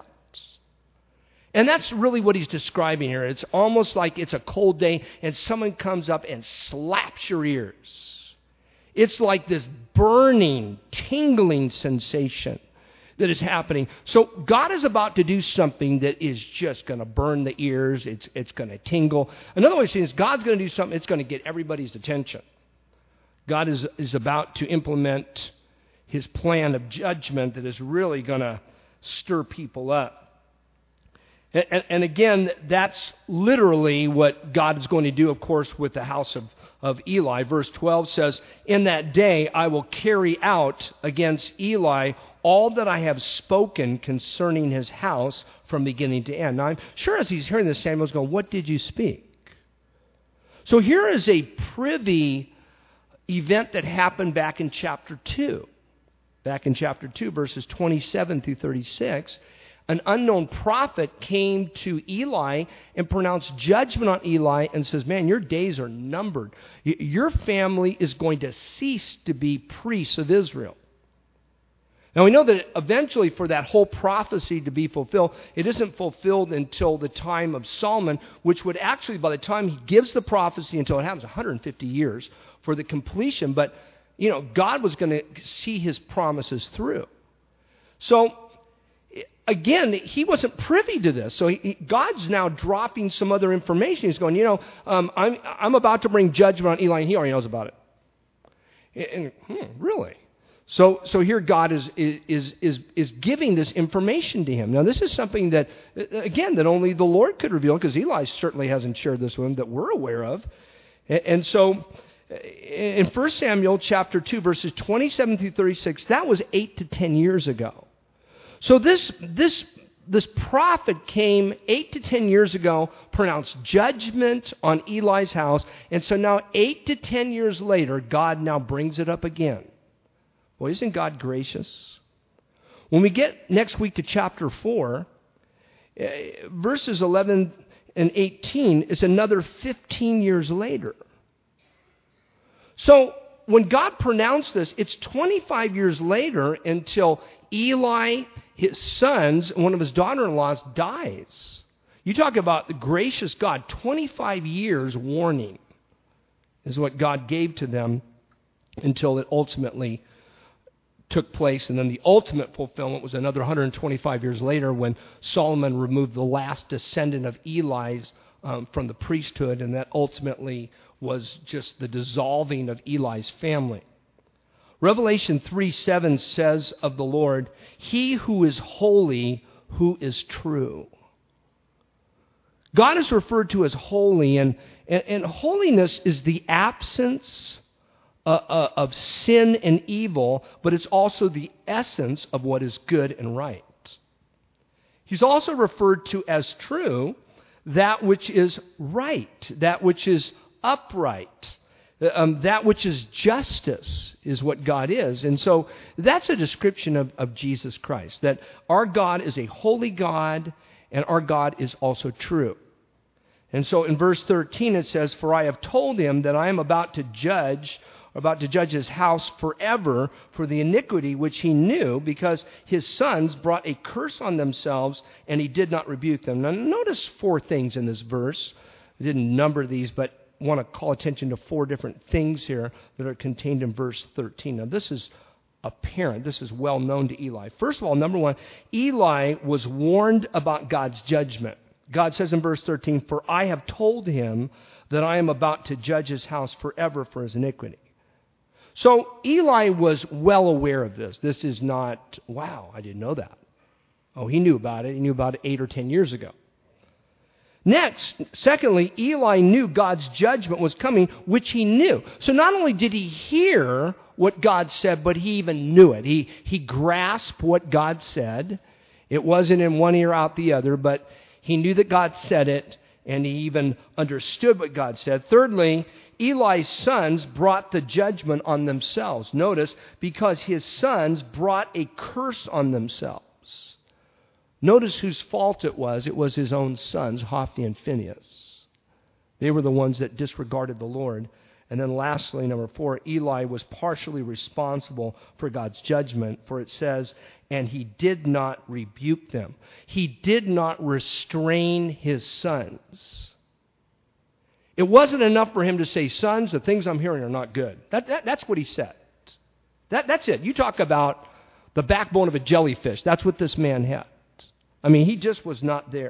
And that's really what he's describing here. It's almost like it's a cold day and someone comes up and slaps your ears. It's like this burning, tingling sensation that is happening. So God is about to do something that is just going to burn the ears. It's going to tingle. Another way of saying is God's going to do something. It's going to get everybody's attention. God is about to implement his plan of judgment that is really going to stir people up. And again, that's literally what God is going to do, of course, with the house of Eli. Verse 12 says, "In that day I will carry out against Eli all that I have spoken concerning his house from beginning to end." Now, I'm sure as he's hearing this, Samuel's going, "What did you speak?" So here is a privy event that happened back in chapter 2. Back in chapter 2, verses 27 through 36, an unknown prophet came to Eli and pronounced judgment on Eli and says, "Man, your days are numbered. Your family is going to cease to be priests of Israel." Now we know that eventually for that whole prophecy to be fulfilled, it isn't fulfilled until the time of Solomon, which would actually, by the time he gives the prophecy until it happens, 150 years for the completion. But, God was going to see his promises through. So, again, he wasn't privy to this. So God's now dropping some other information. He's going, I'm about to bring judgment on Eli, and he already knows about it. And, really? So here God is giving this information to him. Now, this is something that, again, that only the Lord could reveal, because Eli certainly hasn't shared this with him that we're aware of. And so in 1 Samuel chapter 2, verses 27 through 36, that was 8 to 10 years ago. So this prophet came 8 to 10 years ago, pronounced judgment on Eli's house, and so now 8 to 10 years later, God now brings it up again. Well, isn't God gracious? When we get next week to chapter 4, Verses 11 and 18 is another 15 years later. So when God pronounced this, it's 25 years later until Eli, his sons, one of his daughter-in-laws, dies. You talk about the gracious God. 25 years warning is what God gave to them until it ultimately took place. And then the ultimate fulfillment was another 125 years later when Solomon removed the last descendant of Eli's from the priesthood, and that ultimately was just the dissolving of Eli's family. Revelation 3:7 says of the Lord, "He who is holy, who is true." God is referred to as holy, and holiness is the absence of sin and evil, but it's also the essence of what is good and right. He's also referred to as true, that which is right, that which is upright, that which is justice is what God is. And so that's a description of Jesus Christ, that our God is a holy God and our God is also true. And so in verse 13 it says, "For I have told him that I am about to judge his house forever for the iniquity which he knew, because his sons brought a curse on themselves, and he did not rebuke them." Now notice 4 things in this verse. I didn't number these, but want to call attention to 4 different things here that are contained in verse 13. Now this is apparent. This is well known to Eli. First of all, number 1, Eli was warned about God's judgment. God says in verse 13, "For I have told him that I am about to judge his house forever for his iniquity." So Eli was well aware of this. This is not, wow, I didn't know that. Oh, he knew about it. He knew about it 8 or 10 years ago. Next, secondly, Eli knew God's judgment was coming, which he knew. So not only did he hear what God said, but he even knew it. He grasped what God said. It wasn't in one ear out the other, but he knew that God said it, and he even understood what God said. Thirdly, Eli's sons brought the judgment on themselves. Notice, because his sons brought a curse on themselves. Notice whose fault it was. It was his own sons, Hophni and Phinehas. They were the ones that disregarded the Lord. And then lastly, number 4, Eli was partially responsible for God's judgment, for it says, "And he did not rebuke them." He did not restrain his sons. It wasn't enough for him to say, "Sons, the things I'm hearing are not good." That's what he said. That's it. You talk about the backbone of a jellyfish. That's what this man had. I mean, he just was not there.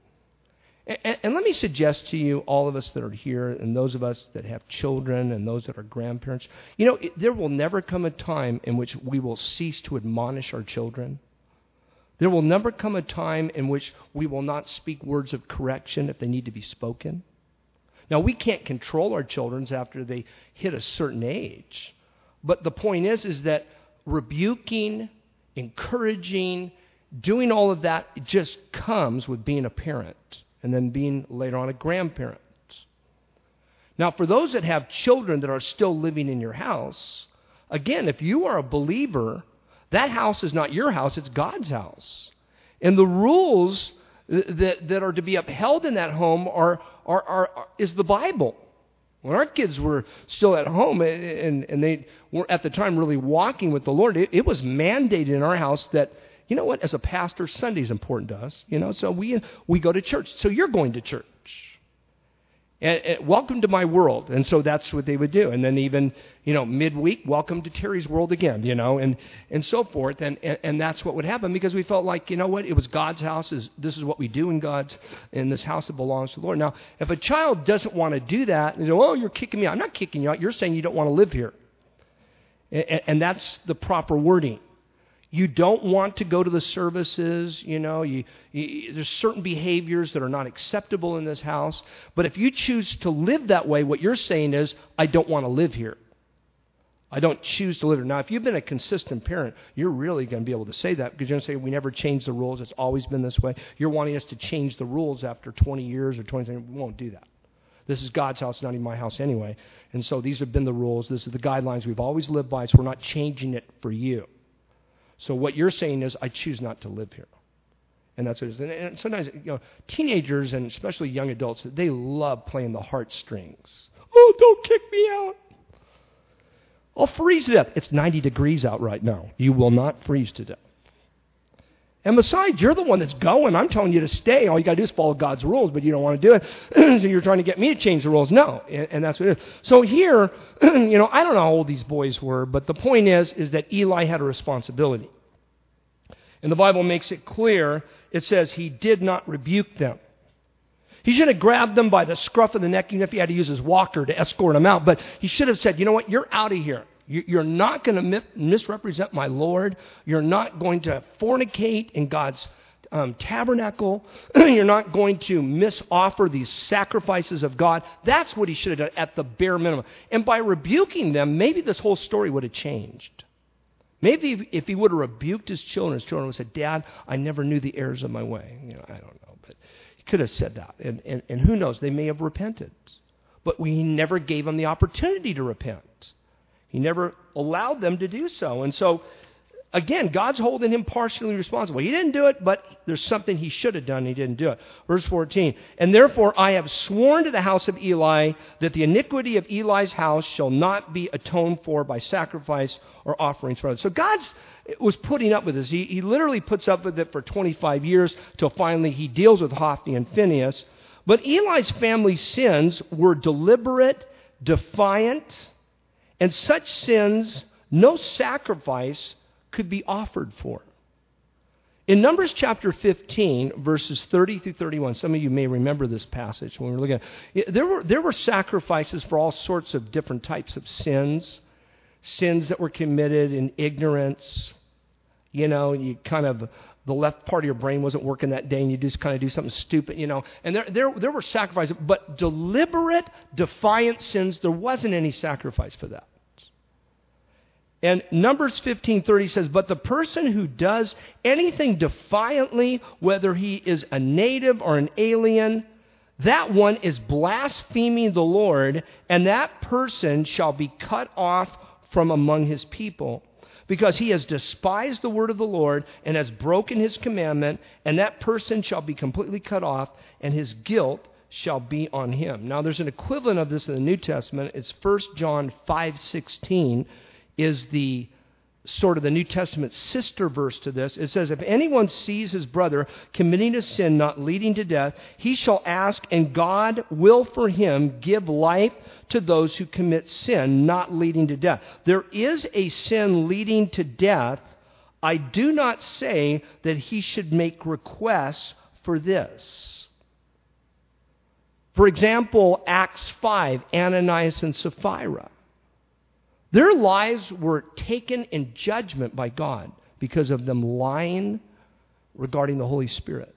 And let me suggest to you, all of us that are here, and those of us that have children, and those that are grandparents, there will never come a time in which we will cease to admonish our children. There will never come a time in which we will not speak words of correction if they need to be spoken. Now, we can't control our children after they hit a certain age. But the point is that rebuking, encouraging, doing all of that, it just comes with being a parent and then being later on a grandparent. Now, for those that have children that are still living in your house, again, if you are a believer, that house is not your house, it's God's house. And the rules that are to be upheld in that home is the Bible. When our kids were still at home and they were at the time really walking with the Lord, it was mandated in our house that, you know what, as a pastor, Sunday's important to us. So we go to church. So you're going to church. And welcome to my world. And so that's what they would do. And then even, midweek, welcome to Terry's world again, and so forth. And that's what would happen because we felt like, it was God's house. This is what we do in this house that belongs to the Lord. Now, if a child doesn't want to do that, they go, "Oh, you're kicking me out." I'm not kicking you out. You're saying you don't want to live here. And that's the proper wording. You don't want to go to the services, there's certain behaviors that are not acceptable in this house. But if you choose to live that way, what you're saying is, I don't want to live here. I don't choose to live here. Now, if you've been a consistent parent, you're really going to be able to say that because you're going to say, we never changed the rules. It's always been this way. You're wanting us to change the rules after 20 years or 20 years. We won't do that. This is God's house, not even my house anyway. And so these have been the rules. This is the guidelines we've always lived by, so we're not changing it for you. So what you're saying is, I choose not to live here. And that's what it is. And sometimes, teenagers and especially young adults, they love playing the heartstrings. Oh, don't kick me out. I'll freeze to death. It's 90 degrees out right now. You will not freeze to death. And besides, you're the one that's going. I'm telling you to stay. All you got to do is follow God's rules, but you don't want to do it. So you're trying to get me to change the rules. No. And that's what it is. So here, I don't know how old these boys were, but the point is that Eli had a responsibility. And the Bible makes it clear. It says he did not rebuke them. He should have grabbed them by the scruff of the neck, even if he had to use his walker to escort them out. But he should have said, you know what, you're out of here. You're not going to misrepresent my Lord. You're not going to fornicate in God's tabernacle. You're not going to misoffer these sacrifices of God. That's what he should have done at the bare minimum. And by rebuking them, maybe this whole story would have changed. Maybe if he would have rebuked his children would have said, Dad, I never knew the errors of my way. I don't know. But he could have said that. And who knows, they may have repented. But he never gave them the opportunity to repent. He never allowed them to do so. And so, again, God's holding him partially responsible. He didn't do it, but there's something he should have done and he didn't do it. Verse 14, and therefore I have sworn to the house of Eli that the iniquity of Eli's house shall not be atoned for by sacrifice or offerings for others. So God was putting up with this. He literally puts up with it for 25 years till finally he deals with Hophni and Phinehas. But Eli's family sins were deliberate, defiant, and such sins no sacrifice could be offered for. In Numbers chapter 15, verses 30 through 31, some of you may remember this passage when we were looking at it. There were sacrifices for all sorts of different types of sins that were committed in ignorance. You kind of, the left part of your brain wasn't working that day and you just kind of do something stupid, And there were sacrifices, but deliberate, defiant sins, there wasn't any sacrifice for that. And Numbers 15:30 says, but the person who does anything defiantly, whether he is a native or an alien, that one is blaspheming the Lord, and that person shall be cut off from among his people, because he has despised the word of the Lord and has broken his commandment, and that person shall be completely cut off, and his guilt shall be on him. Now there's an equivalent of this in the New Testament. It's 1 John 5:16. Is the sort of the New Testament sister verse to this. It says, if anyone sees his brother committing a sin not leading to death, he shall ask, and God will for him give life to those who commit sin not leading to death. There is a sin leading to death. I do not say that he should make requests for this. For example, Acts 5, Ananias and Sapphira. Their lives were taken in judgment by God because of them lying regarding the Holy Spirit.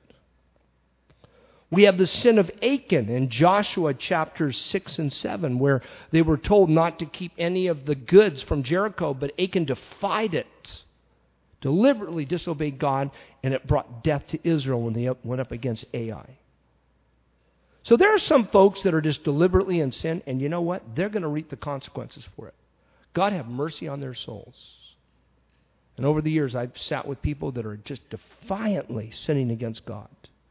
We have the sin of Achan in Joshua chapters 6 and 7, where they were told not to keep any of the goods from Jericho, but Achan defied it, deliberately disobeyed God, and it brought death to Israel when they went up against Ai. So there are some folks that are just deliberately in sin, and you know what? They're going to reap the consequences for it. God have mercy on their souls. And over the years, I've sat with people that are just defiantly sinning against God.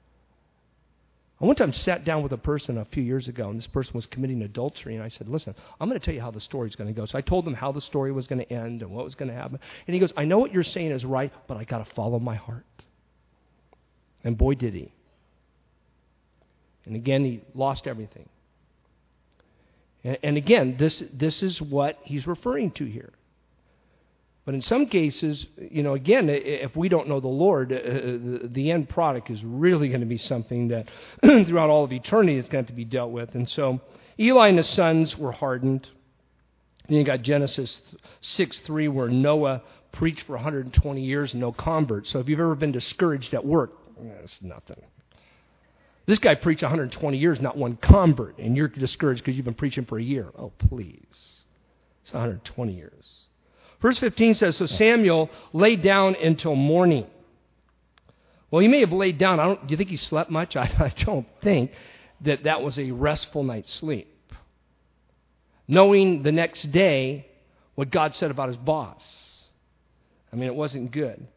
I one time sat down with a person a few years ago, and this person was committing adultery, and I said, listen, I'm going to tell you how the story's going to go. So I told him how the story was going to end and what was going to happen. And he goes, I know what you're saying is right, but I got to follow my heart. And boy, did he. And again, he lost everything. And again, this is what he's referring to here. But in some cases, again, if we don't know the Lord, the end product is really going to be something that throughout all of eternity is going to be dealt with. And so Eli and his sons were hardened. Then you got Genesis 6:3, where Noah preached for 120 years and no converts. So if you've ever been discouraged at work, it's nothing. This guy preached 120 years, not one convert, and you're discouraged because you've been preaching for a year. Oh, please. It's 120 years. Verse 15 says, so Samuel lay down until morning. Well, he may have laid down. Do you think he slept much? I don't think that was a restful night's sleep. Knowing the next day what God said about his boss. I mean, it wasn't good.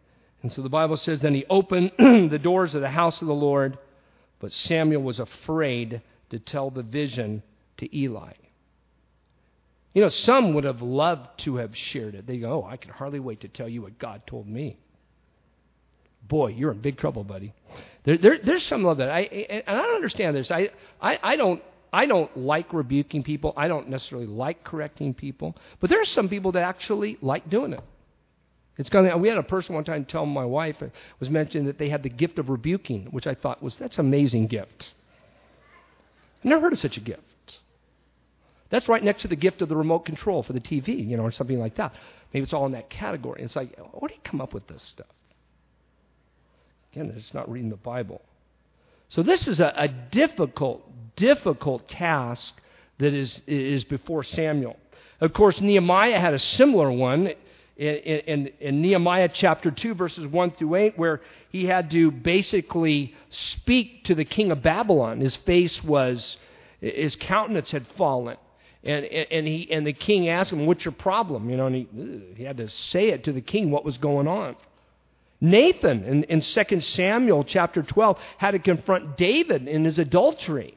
And so the Bible says, then he opened the doors of the house of the Lord, but Samuel was afraid to tell the vision to Eli. You know, some would have loved to have shared it. They go, oh, I can hardly wait to tell you what God told me. Boy, you're in big trouble, buddy. There's some of that. And I don't understand this. I don't like rebuking people. I don't necessarily like correcting people. But there are some people that actually like doing it. We had a person one time tell my wife, it was mentioned that they had the gift of rebuking, which I thought that's an amazing gift. I've never heard of such a gift. That's right next to the gift of the remote control for the TV, or something like that. Maybe it's all in that category. It's like, where do you come up with this stuff? Again, it's not reading the Bible. So this is a difficult task that is before Samuel. Of course, Nehemiah had a similar one in Nehemiah chapter 2, verses 1 through 8, where he had to basically speak to the king of Babylon. His countenance had fallen. And the king asked him, what's your problem? And he had to say it to the king what was going on. Nathan in 2 Samuel chapter 12 had to confront David in his adultery.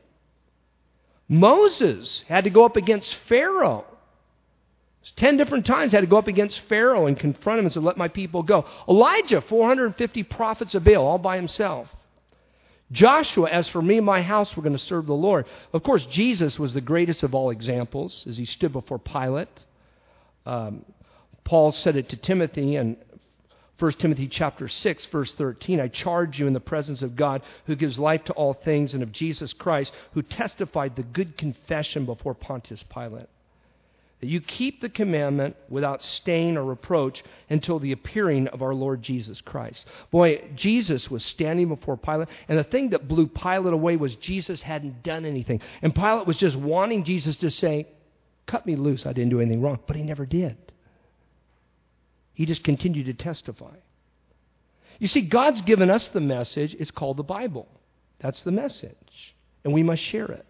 Moses had to go up against Pharaoh. 10 different times had to go up against Pharaoh and confront him and say, let my people go. Elijah, 450 prophets of Baal all by himself. Joshua, as for me and my house, we're going to serve the Lord. Of course, Jesus was the greatest of all examples as he stood before Pilate. Paul said it to Timothy in 1 Timothy chapter 6, verse 13, I charge you in the presence of God who gives life to all things and of Jesus Christ who testified the good confession before Pontius Pilate, that you keep the commandment without stain or reproach until the appearing of our Lord Jesus Christ. Boy, Jesus was standing before Pilate, and the thing that blew Pilate away was Jesus hadn't done anything. And Pilate was just wanting Jesus to say, cut me loose, I didn't do anything wrong. But he never did. He just continued to testify. You see, God's given us the message. It's called the Bible. That's the message. And we must share it.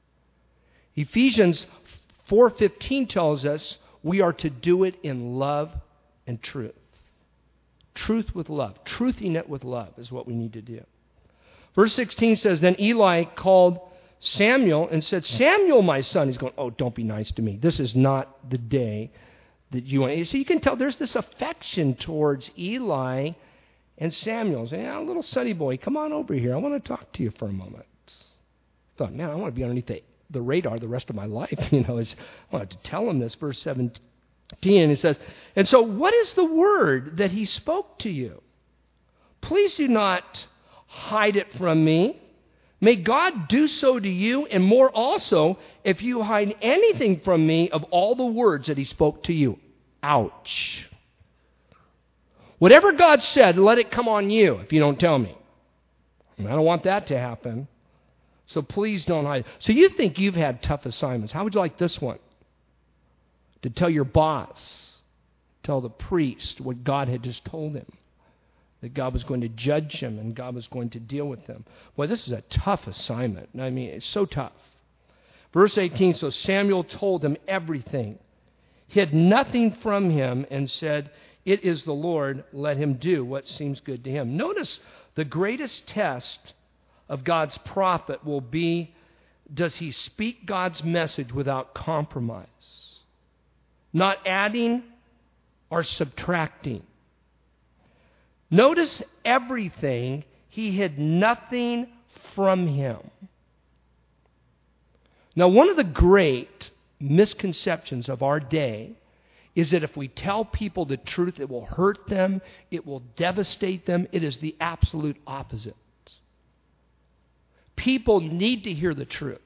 Ephesians 4:15 tells us we are to do it in love and truth. Truth with love. Truthing it with love is what we need to do. Verse 16 says, then Eli called Samuel and said, Samuel, my son. He's going, oh, don't be nice to me. This is not the day that you want. So you can tell there's this affection towards Eli and Samuel. Saying, little sonny boy, come on over here. I want to talk to you for a moment. I thought, man, I want to be underneath the radar the rest of my life. I wanted to tell him this. Verse 17, and he says, and so what is the word that he spoke to you? Please do not hide it from me. May God do so to you, and more also, if you hide anything from me of all the words that he spoke to you. Ouch. Whatever God said, let it come on you if you don't tell me. And I don't want that to happen. So please don't hide. So you think you've had tough assignments. How would you like this one? To tell your boss, tell the priest what God had just told him. That God was going to judge him and God was going to deal with him. Boy, this is a tough assignment. I mean, it's so tough. Verse 18, so Samuel told him everything, hid nothing from him, and said, it is the Lord, let him do what seems good to him. Notice the greatest test of God's prophet will be, does he speak God's message without compromise? Not adding or subtracting. Notice everything, he hid nothing from him. Now, one of the great misconceptions of our day is that if we tell people the truth, it will hurt them, it will devastate them. It is the absolute opposite. People need to hear the truth.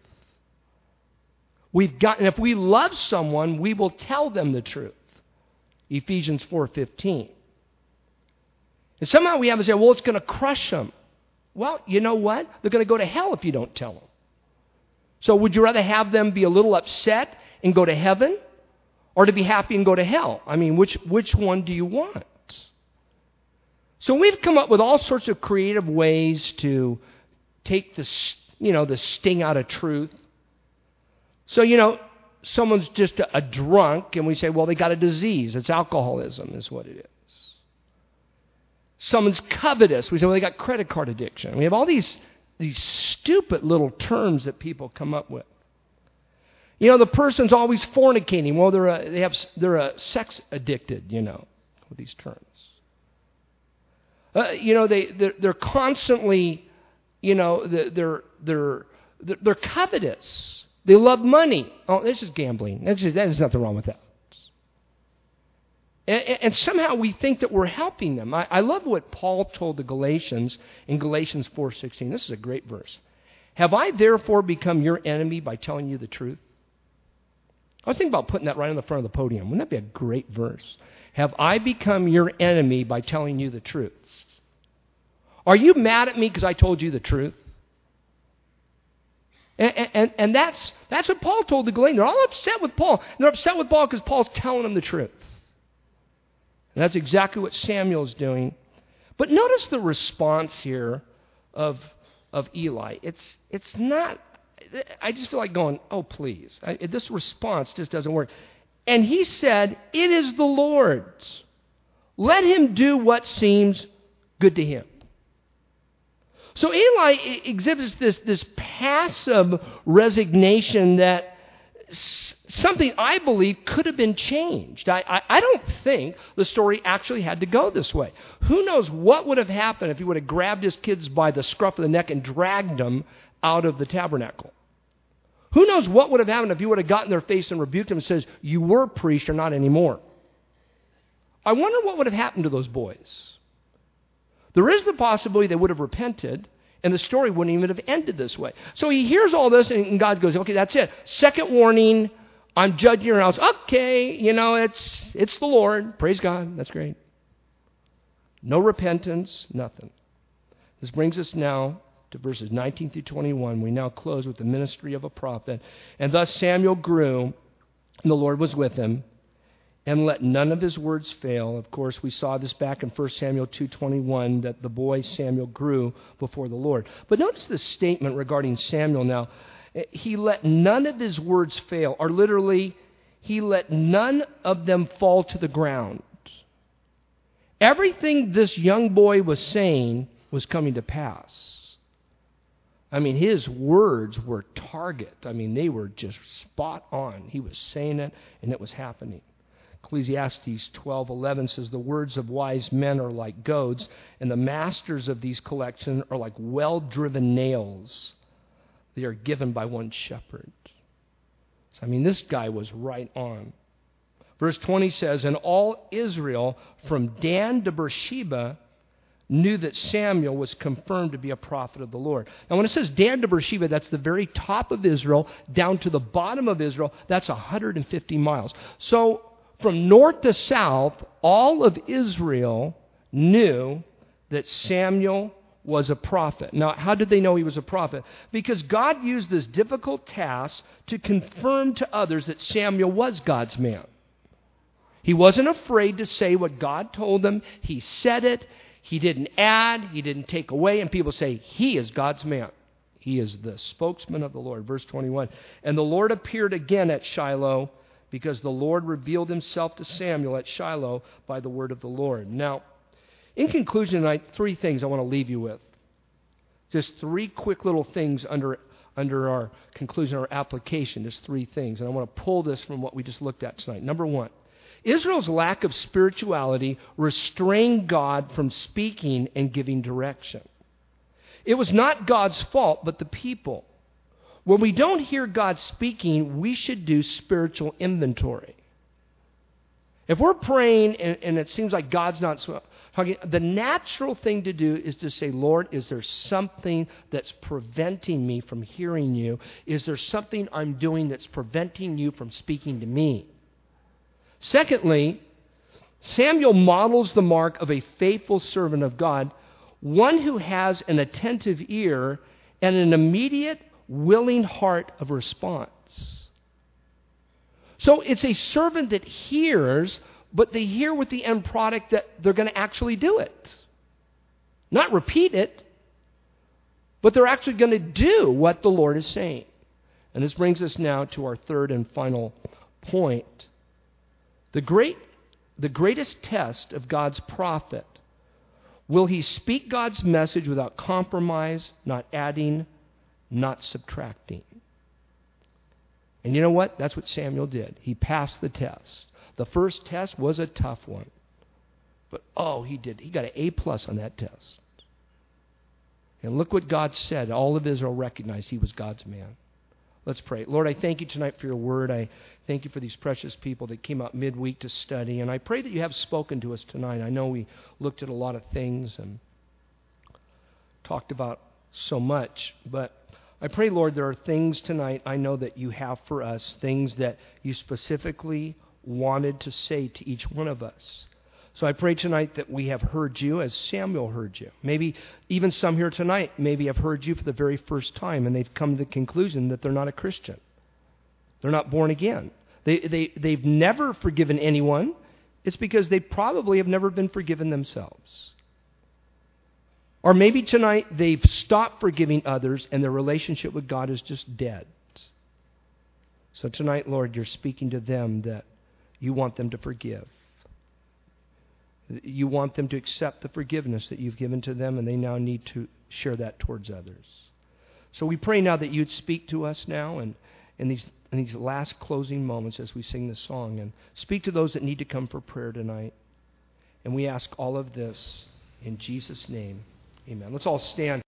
And if we love someone, we will tell them the truth. Ephesians 4:15. And somehow we have to say, well, it's going to crush them. Well, you know what? They're going to go to hell if you don't tell them. So would you rather have them be a little upset and go to heaven, or to be happy and go to hell? I mean, which one do you want? So we've come up with all sorts of creative ways to take the sting out of truth. So, someone's just a drunk, and we say, well, they got a disease. It's alcoholism is what it is. Someone's covetous. We say, well, they got credit card addiction. We have all these stupid little terms that people come up with. You know, the person's always fornicating. Well, they're a sex addicted, with these terms. They're constantly, they're covetous. They love money. Oh, this is gambling. There's nothing wrong with that. And somehow we think that we're helping them. I love what Paul told the Galatians in Galatians 4:16. This is a great verse. Have I therefore become your enemy by telling you the truth? I was thinking about putting that right on the front of the podium. Wouldn't that be a great verse? Have I become your enemy by telling you the truth? Are you mad at me because I told you the truth? And that's what Paul told the Galatians. They're all upset with Paul. And they're upset with Paul because Paul's telling them the truth. And that's exactly what Samuel's doing. But notice the response here of Eli. It's not, I just feel like going, oh, please. This response just doesn't work. And he said, it is the Lord's. Let him do what seems good to him. So Eli exhibits this passive resignation that something I believe could have been changed. I don't think the story actually had to go this way. Who knows what would have happened if he would have grabbed his kids by the scruff of the neck and dragged them out of the tabernacle? Who knows what would have happened if he would have gotten in their face and rebuked them and says, you were priest or not anymore? I wonder what would have happened to those boys. There is the possibility they would have repented, and the story wouldn't even have ended this way. So he hears all this, and God goes, okay, that's it. Second warning, I'm judging your house. Okay, it's the Lord. Praise God. That's great. No repentance, nothing. This brings us now to verses 19 through 21. We now close with the ministry of a prophet. And thus Samuel grew, and the Lord was with him, and let none of his words fail. Of course, we saw this back in 1 Samuel 2:21, that the boy Samuel grew before the Lord. But notice this statement regarding Samuel now. He let none of his words fail, or literally, he let none of them fall to the ground. Everything this young boy was saying was coming to pass. I mean, his words were target. I mean, they were just spot on. He was saying it, and it was happening. Ecclesiastes 12:11 says, the words of wise men are like goads, and the masters of these collections are like well-driven nails. They are given by one shepherd. So, I mean, this guy was right on. Verse 20 says, and all Israel from Dan to Beersheba knew that Samuel was confirmed to be a prophet of the Lord. Now, when it says Dan to Beersheba, that's the very top of Israel, down to the bottom of Israel. That's 150 miles. So, from north to south, all of Israel knew that Samuel was a prophet. Now, how did they know he was a prophet? Because God used this difficult task to confirm to others that Samuel was God's man. He wasn't afraid to say what God told him. He said it. He didn't add. He didn't take away. And people say, he is God's man. He is the spokesman of the Lord. Verse 21, and the Lord appeared again at Shiloh, because the Lord revealed himself to Samuel at Shiloh by the word of the Lord. Now, in conclusion tonight, three things I want to leave you with. Just three quick little things under our conclusion, our application. Just three things. And I want to pull this from what we just looked at tonight. Number one, Israel's lack of spirituality restrained God from speaking and giving direction. It was not God's fault, but the people. When we don't hear God speaking, we should do spiritual inventory. If we're praying and it seems like God's not talking, the natural thing to do is to say, Lord, is there something that's preventing me from hearing you? Is there something I'm doing that's preventing you from speaking to me? Secondly, Samuel models the mark of a faithful servant of God, one who has an attentive ear and an immediate, willing heart of response. So it's a servant that hears, but they hear with the end product that they're going to actually do it. Not repeat it, but they're actually going to do what the Lord is saying. And this brings us now to our third and final point. The greatest test of God's prophet Will he speak God's message without compromise, not adding, not subtracting? And you know what? That's what Samuel did. He passed the test. The first test was a tough one. But he did. He got an A+ on that test. And look what God said. All of Israel recognized he was God's man. Let's pray. Lord, I thank you tonight for your word. I thank you for these precious people that came out midweek to study. And I pray that you have spoken to us tonight. I know we looked at a lot of things and talked about so much. But I pray, Lord, there are things tonight I know that you have for us, things that you specifically wanted to say to each one of us. So I pray tonight that we have heard you as Samuel heard you. Maybe even some here tonight maybe have heard you for the very first time, and they've come to the conclusion that they're not a Christian. They're not born again. They've never forgiven anyone. It's because they probably have never been forgiven themselves. Or maybe tonight they've stopped forgiving others and their relationship with God is just dead. So tonight, Lord, you're speaking to them that you want them to forgive. You want them to accept the forgiveness that you've given to them, and they now need to share that towards others. So we pray now that you'd speak to us now and in these last closing moments as we sing this song, and speak to those that need to come for prayer tonight. And we ask all of this in Jesus' name. Amen. Let's all stand.